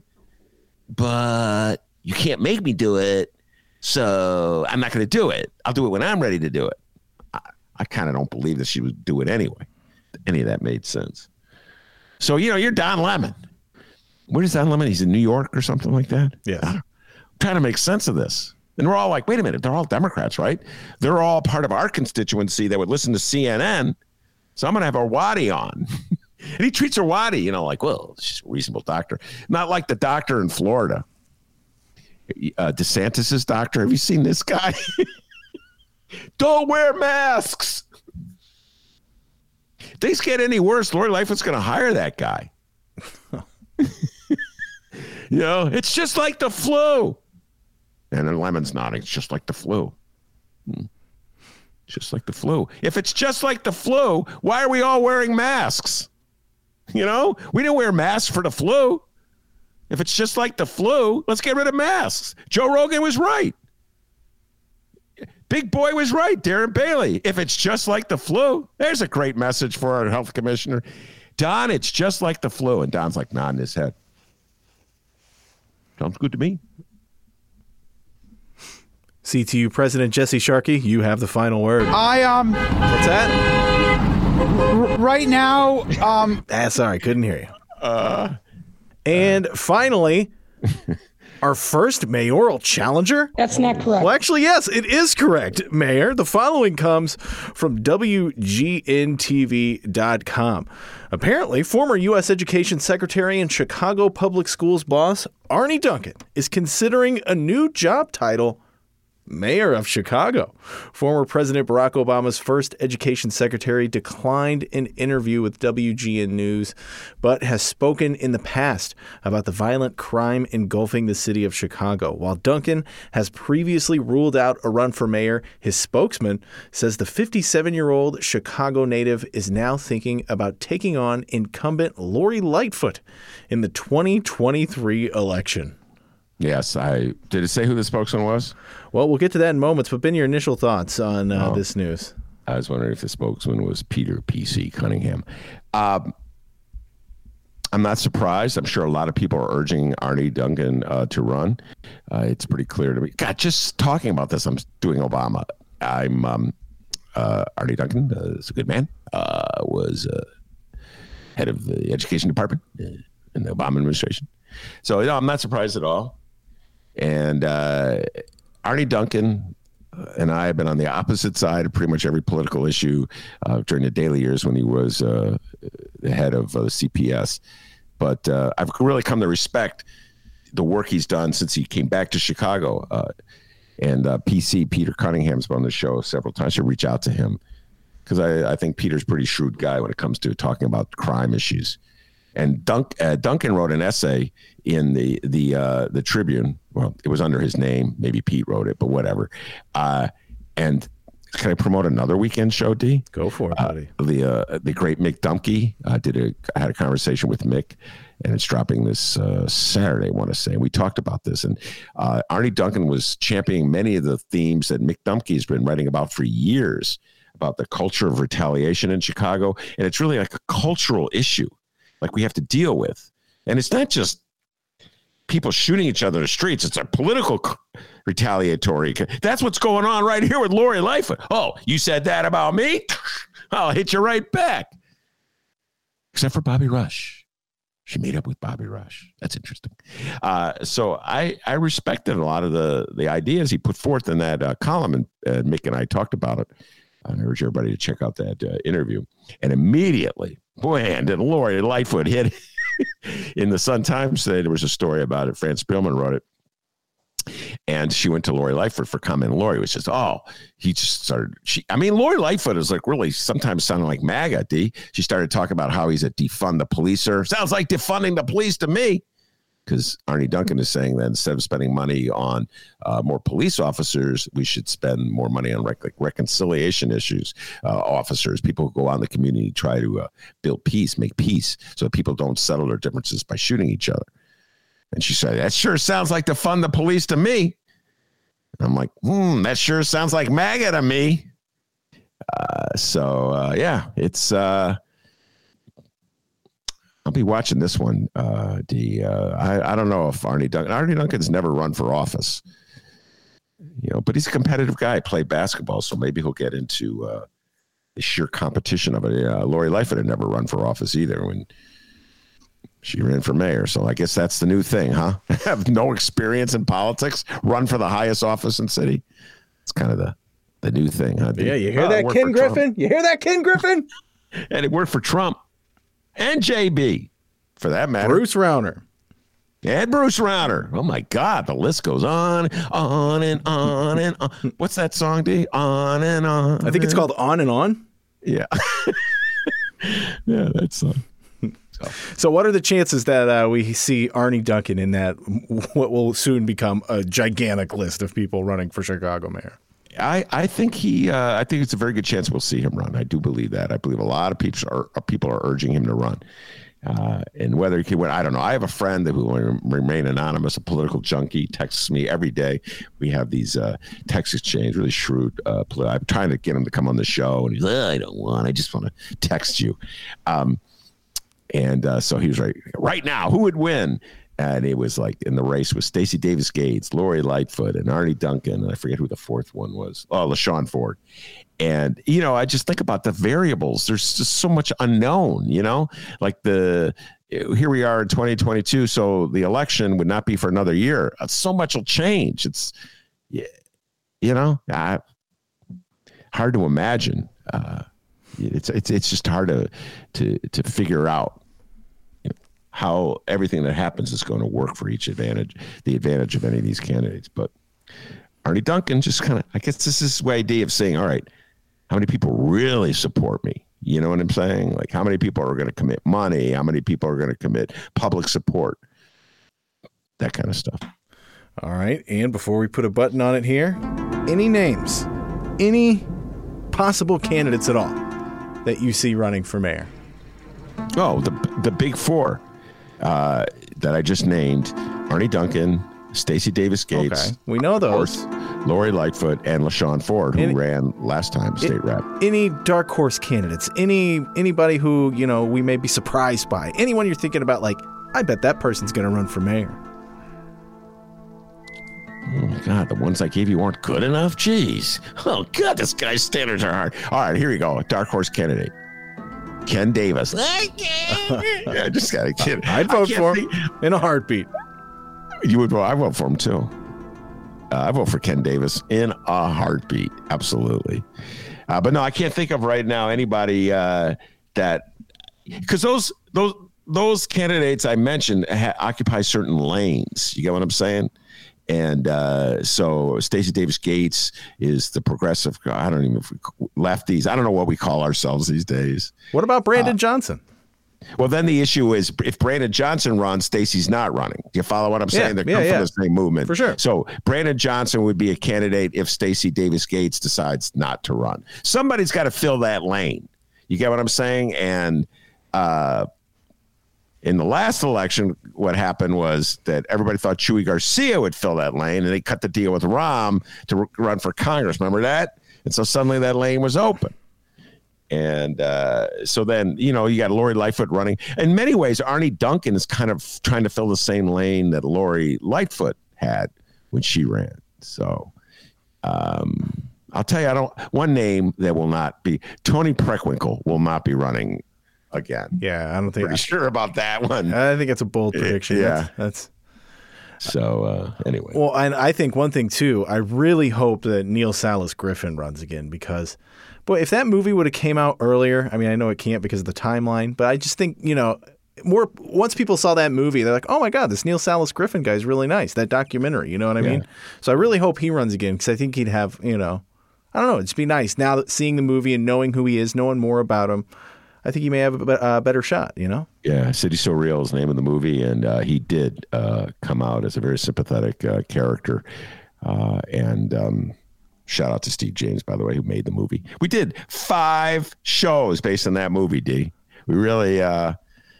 S4: but you can't make me do it, so I'm not going to do it. I'll do it when I'm ready to do it. I, I kind of don't believe that she would do it anyway. Any of that made sense. So, you know, you're Don Lemon. Where is Don Lemon? He's in New York or something like that?
S3: Yeah.
S4: I'm trying to make sense of this. And we're all like, wait a minute, they're all Democrats, right? They're all part of our constituency that would listen to C N N. So I'm going to have Arwady on. And he treats Arwady, you know, like, well, she's a reasonable doctor. Not like the doctor in Florida. Uh, DeSantis's doctor. Have you seen this guy? Don't wear masks. If things get any worse, Lori Lightfoot's going to hire that guy. You know, it's just like the flu. And then Lemon's nodding. It's just like the flu. Hmm. Just like the flu. If it's just like the flu, why are we all wearing masks? You know, we didn't wear masks for the flu. If it's just like the flu, let's get rid of masks. Joe Rogan was right. Big Boy was right. Darren Bailey. If it's just like the flu, there's a great message for our health commissioner. Don, it's just like the flu. And Don's like nodding his head. Sounds good to me.
S3: C T U President Jesse Sharkey, you have the final word.
S11: I, um...
S3: What's that?
S11: R- right now, um...
S3: Ah, sorry, couldn't hear you.
S4: Uh...
S3: And finally, our first mayoral challenger?
S10: That's not correct.
S3: Well, actually, yes, it is correct, Mayor. The following comes from W G N T V dot com. Apparently, former U S Education Secretary and Chicago Public Schools boss Arne Duncan is considering a new job title, Mayor of Chicago. Former President Barack Obama's first education secretary declined an interview with W G N News, but has spoken in the past about the violent crime engulfing the city of Chicago. While Duncan has previously ruled out a run for mayor, his spokesman says the fifty-seven-year-old Chicago native is now thinking about taking on incumbent Lori Lightfoot in the twenty twenty-three election.
S4: Yes, I did it say who the spokesman was?
S3: Well, we'll get to that in moments, but Ben, your initial thoughts on uh,
S4: oh,
S3: this news.
S4: I was wondering if the spokesman was Peter P C Cunningham. Um, I'm not surprised. I'm sure a lot of people are urging Arne Duncan uh, to run. Uh, it's pretty clear to me. God, just talking about this, I'm doing Obama. I'm um, uh, Arnie Duncan. Uh, is a good man. Uh, was uh, head of the education department in the Obama administration. So, you know, I'm not surprised at all. And uh, Arnie Duncan and I have been on the opposite side of pretty much every political issue uh, during the Daley years when he was uh, the head of uh, C P S. But uh, I've really come to respect the work he's done since he came back to Chicago. Uh, and uh, P C, Peter Cunningham's been on the show several times. I should reach out to him because I, I think Peter's a pretty shrewd guy when it comes to talking about crime issues. And Dunk, uh, Duncan wrote an essay in the the uh, the Tribune. Well, it was under his name. Maybe Pete wrote it, but whatever. Uh, and can I promote another weekend show, D?
S3: Go for it, buddy.
S4: Uh, the uh, the great Mick Dumke uh, did a I had a conversation with Mick, and it's dropping this uh, Saturday, I want to say. And we talked about this, and uh, Arnie Duncan was championing many of the themes that Mick Dumke has been writing about for years about the culture of retaliation in Chicago, and it's really like a cultural issue. Like we have to deal with. And it's not just people shooting each other in the streets. It's a political retaliatory. That's what's going on right here with Lori Lightfoot. Oh, you said that about me? I'll hit you right back. Except for Bobby Rush. She made up with Bobby Rush. That's interesting. Uh, so I, I respected a lot of the, the ideas he put forth in that uh, column, and uh, Mick and I talked about it. I urge everybody to check out that uh, interview. And immediately, boy, and then Lori Lightfoot hit in the Sun-Times today. There was a story about it. Fran Spielman wrote it. And she went to Lori Lightfoot for comment. And Lori was just, oh, he just started. She, I mean, Lori Lightfoot is like really sometimes sounding like MAGA, D. She started talking about how he's a defund the policer. Sounds like defunding the police to me. Because Arnie Duncan is saying that instead of spending money on uh, more police officers, we should spend more money on rec- like reconciliation issues, uh, officers, people who go out in the community, try to uh, build peace, make peace, so that people don't settle their differences by shooting each other. And she said, that sure sounds like defund the police to me. And I'm like, hmm, that sure sounds like MAGA to me. Uh, so, uh, yeah, it's... Uh, I'll be watching this one. Uh, the uh, I, I don't know if Arnie Duncan. Arnie Duncan's never run for office, you know, but he's a competitive guy. Played basketball, so maybe he'll get into uh, the sheer competition of it. Uh, Lori Lightfoot had never run for office either when she ran for mayor. So I guess that's the new thing, huh? Have no experience in politics, run for the highest office in city. It's kind of the the new thing, huh?
S12: Yeah, you hear uh, that, Ken Griffin? Trump. You hear that, Ken Griffin?
S4: And it worked for Trump. And J B, for that matter.
S12: Bruce Rauner.
S4: And Bruce Rauner. Oh, my God. The list goes on, on and on and on. What's that song, D? On and on.
S12: I think it's called On and On.
S4: Yeah. Yeah, that song.
S12: So. so what are the chances that uh, we see Arnie Duncan in that what will soon become a gigantic list of people running for Chicago mayor?
S4: I, I think he. Uh, I think it's a very good chance we'll see him run. I do believe that. I believe a lot of people are people are urging him to run, uh, and whether he can win, I don't know. I have a friend who will remain anonymous, a political junkie, texts me every day. We have these uh, text exchange, really shrewd. Uh, I'm trying to get him to come on the show, and he's like, oh, I don't want. I just want to text you. Um, and uh, so he was right. Right now, who would win? And it was like in the race with Stacey Davis Gates, Lori Lightfoot, and Arnie Duncan, and I forget who the fourth one was. Oh, LaShawn Ford. And, you know, I just think about the variables. There's just so much unknown, you know, like the here we are in twenty twenty-two. So the election would not be for another year. So much will change. It's, you know, I, hard to imagine. Uh, it's it's it's just hard to to to figure out how everything that happens is going to work for each advantage, the advantage of any of these candidates. But Arnie Duncan just kind of, I guess this is his idea of saying, all right, how many people really support me? You know what I'm saying? Like how many people are going to commit money? How many people are going to commit public support? That kind of stuff.
S12: All right. And before we put a button on it here, any names, any possible candidates at all that you see running for mayor?
S4: Oh, the the big four. Uh, that I just named: Arnie Duncan, Stacey Davis Gates.
S12: Okay. We know those.
S4: Course, Lori Lightfoot and LaShawn Ford, who any, ran last time state it, rep.
S12: Any dark horse candidates? Any anybody who you know we may be surprised by? Anyone you're thinking about? Like, I bet that person's going to run for mayor.
S4: Oh my God, the ones I gave you weren't good enough? Jeez. Oh God, this guy's standards are hard. All right, here you go. Dark horse candidate. Ken Davis. I just got a kid.
S12: I'd vote for him in a heartbeat.
S4: You would vote? I vote for him too. Uh, I vote for Ken Davis in a heartbeat. Absolutely. Uh, but no, I can't think of right now anybody uh, that, because those those those candidates I mentioned ha- occupy certain lanes. You get what I'm saying? And uh, so Stacey Davis Gates is the progressive. I don't even lefties. I don't know what we call ourselves these days.
S12: What about Brandon
S4: uh,
S12: Johnson?
S4: Well, then the issue is if Brandon Johnson runs, Stacey's not running. Do you follow what I'm saying?
S12: Yeah,
S4: They
S12: yeah,
S4: come
S12: yeah.
S4: from the same movement.
S12: For sure.
S4: So Brandon Johnson would be a candidate if Stacey Davis Gates decides not to run. Somebody's got to fill that lane. You get what I'm saying? And uh, in the last election, what happened was that everybody thought Chuy Garcia would fill that lane, and they cut the deal with Rahm to r- run for Congress. Remember that? And so suddenly that lane was open. And uh, so then, you know, you got Lori Lightfoot running. In many ways, Arnie Duncan is kind of trying to fill the same lane that Lori Lightfoot had when she ran. So um, I'll tell you, I don't. One name that will not be Tony Preckwinkle will not be running again.
S12: Yeah, I don't think.
S4: Pretty
S12: I,
S4: sure about that one.
S12: I think it's a bold prediction.
S4: Yeah,
S12: that's. that's
S4: So uh, anyway.
S12: Well, and I think one thing too, I really hope that Neil Salas Griffin runs again because, boy, if that movie would have came out earlier, I mean, I know it can't because of the timeline, but I just think, you know, more once people saw that movie, they're like, oh my God, this Neil Salas Griffin guy is really nice. That documentary, you know what I
S4: Yeah.
S12: mean? So I really hope he runs again because I think he'd have, you know, I don't know, it'd just be nice now that seeing the movie and knowing who he is, knowing more about him. I think he may have a, be- a better shot, you know?
S4: Yeah, City So Real is the name of the movie, and uh, he did uh, come out as a very sympathetic uh, character. Uh, and um, shout out to Steve James, by the way, who made the movie. We did five shows based on that movie, D. We really, uh,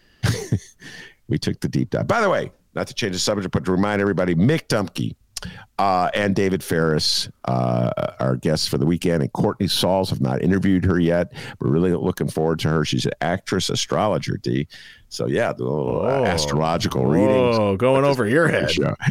S4: we took the deep dive. By the way, not to change the subject, but to remind everybody, Mick Dumke uh, and David Ferris uh, are guests for the weekend, and Courtney Sauls have not interviewed her yet. We're really looking forward to her. She's an actress, astrologer, D. So yeah, the little uh, astrological readings.
S12: Oh, going over your head.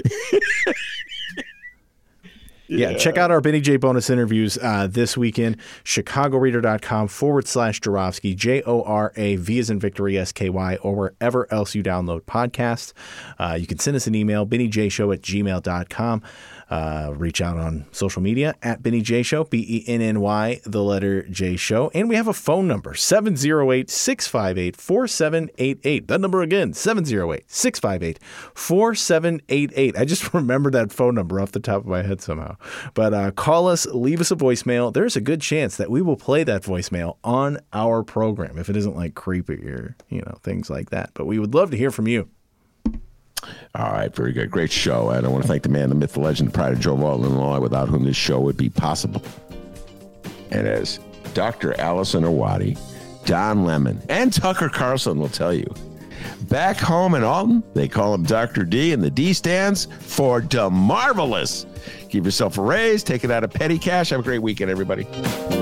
S12: Yeah, check out our Benny J bonus interviews uh, this weekend. ChicagoReader.com forward slash Joravsky, J O R A V as in Victory, S K Y, or wherever else you download podcasts. Uh, you can send us an email, bennyjshow at gmail dot com. Uh, reach out on social media at Benny J Show, B E N N Y, the letter J Show. And we have a phone number, seven oh eight, six five eight, four seven eight eight. That number again, seven oh eight, six five eight, four seven eight eight. I just remembered that phone number off the top of my head somehow. But uh, call us, leave us a voicemail. There's a good chance that we will play that voicemail on our program if it isn't like creepy or, you know, things like that. But we would love to hear from you.
S4: All right, very good. Great show. And I want to thank the man, the myth, the legend, the pride of Joval, Illinois, without whom this show would be possible. And as Doctor Allison Awadi, Don Lemon, and Tucker Carlson will tell you, back home in Alton, they call him Doctor D, and the D stands for DeMarvelous. Give yourself a raise, take it out of petty cash. Have a great weekend, everybody.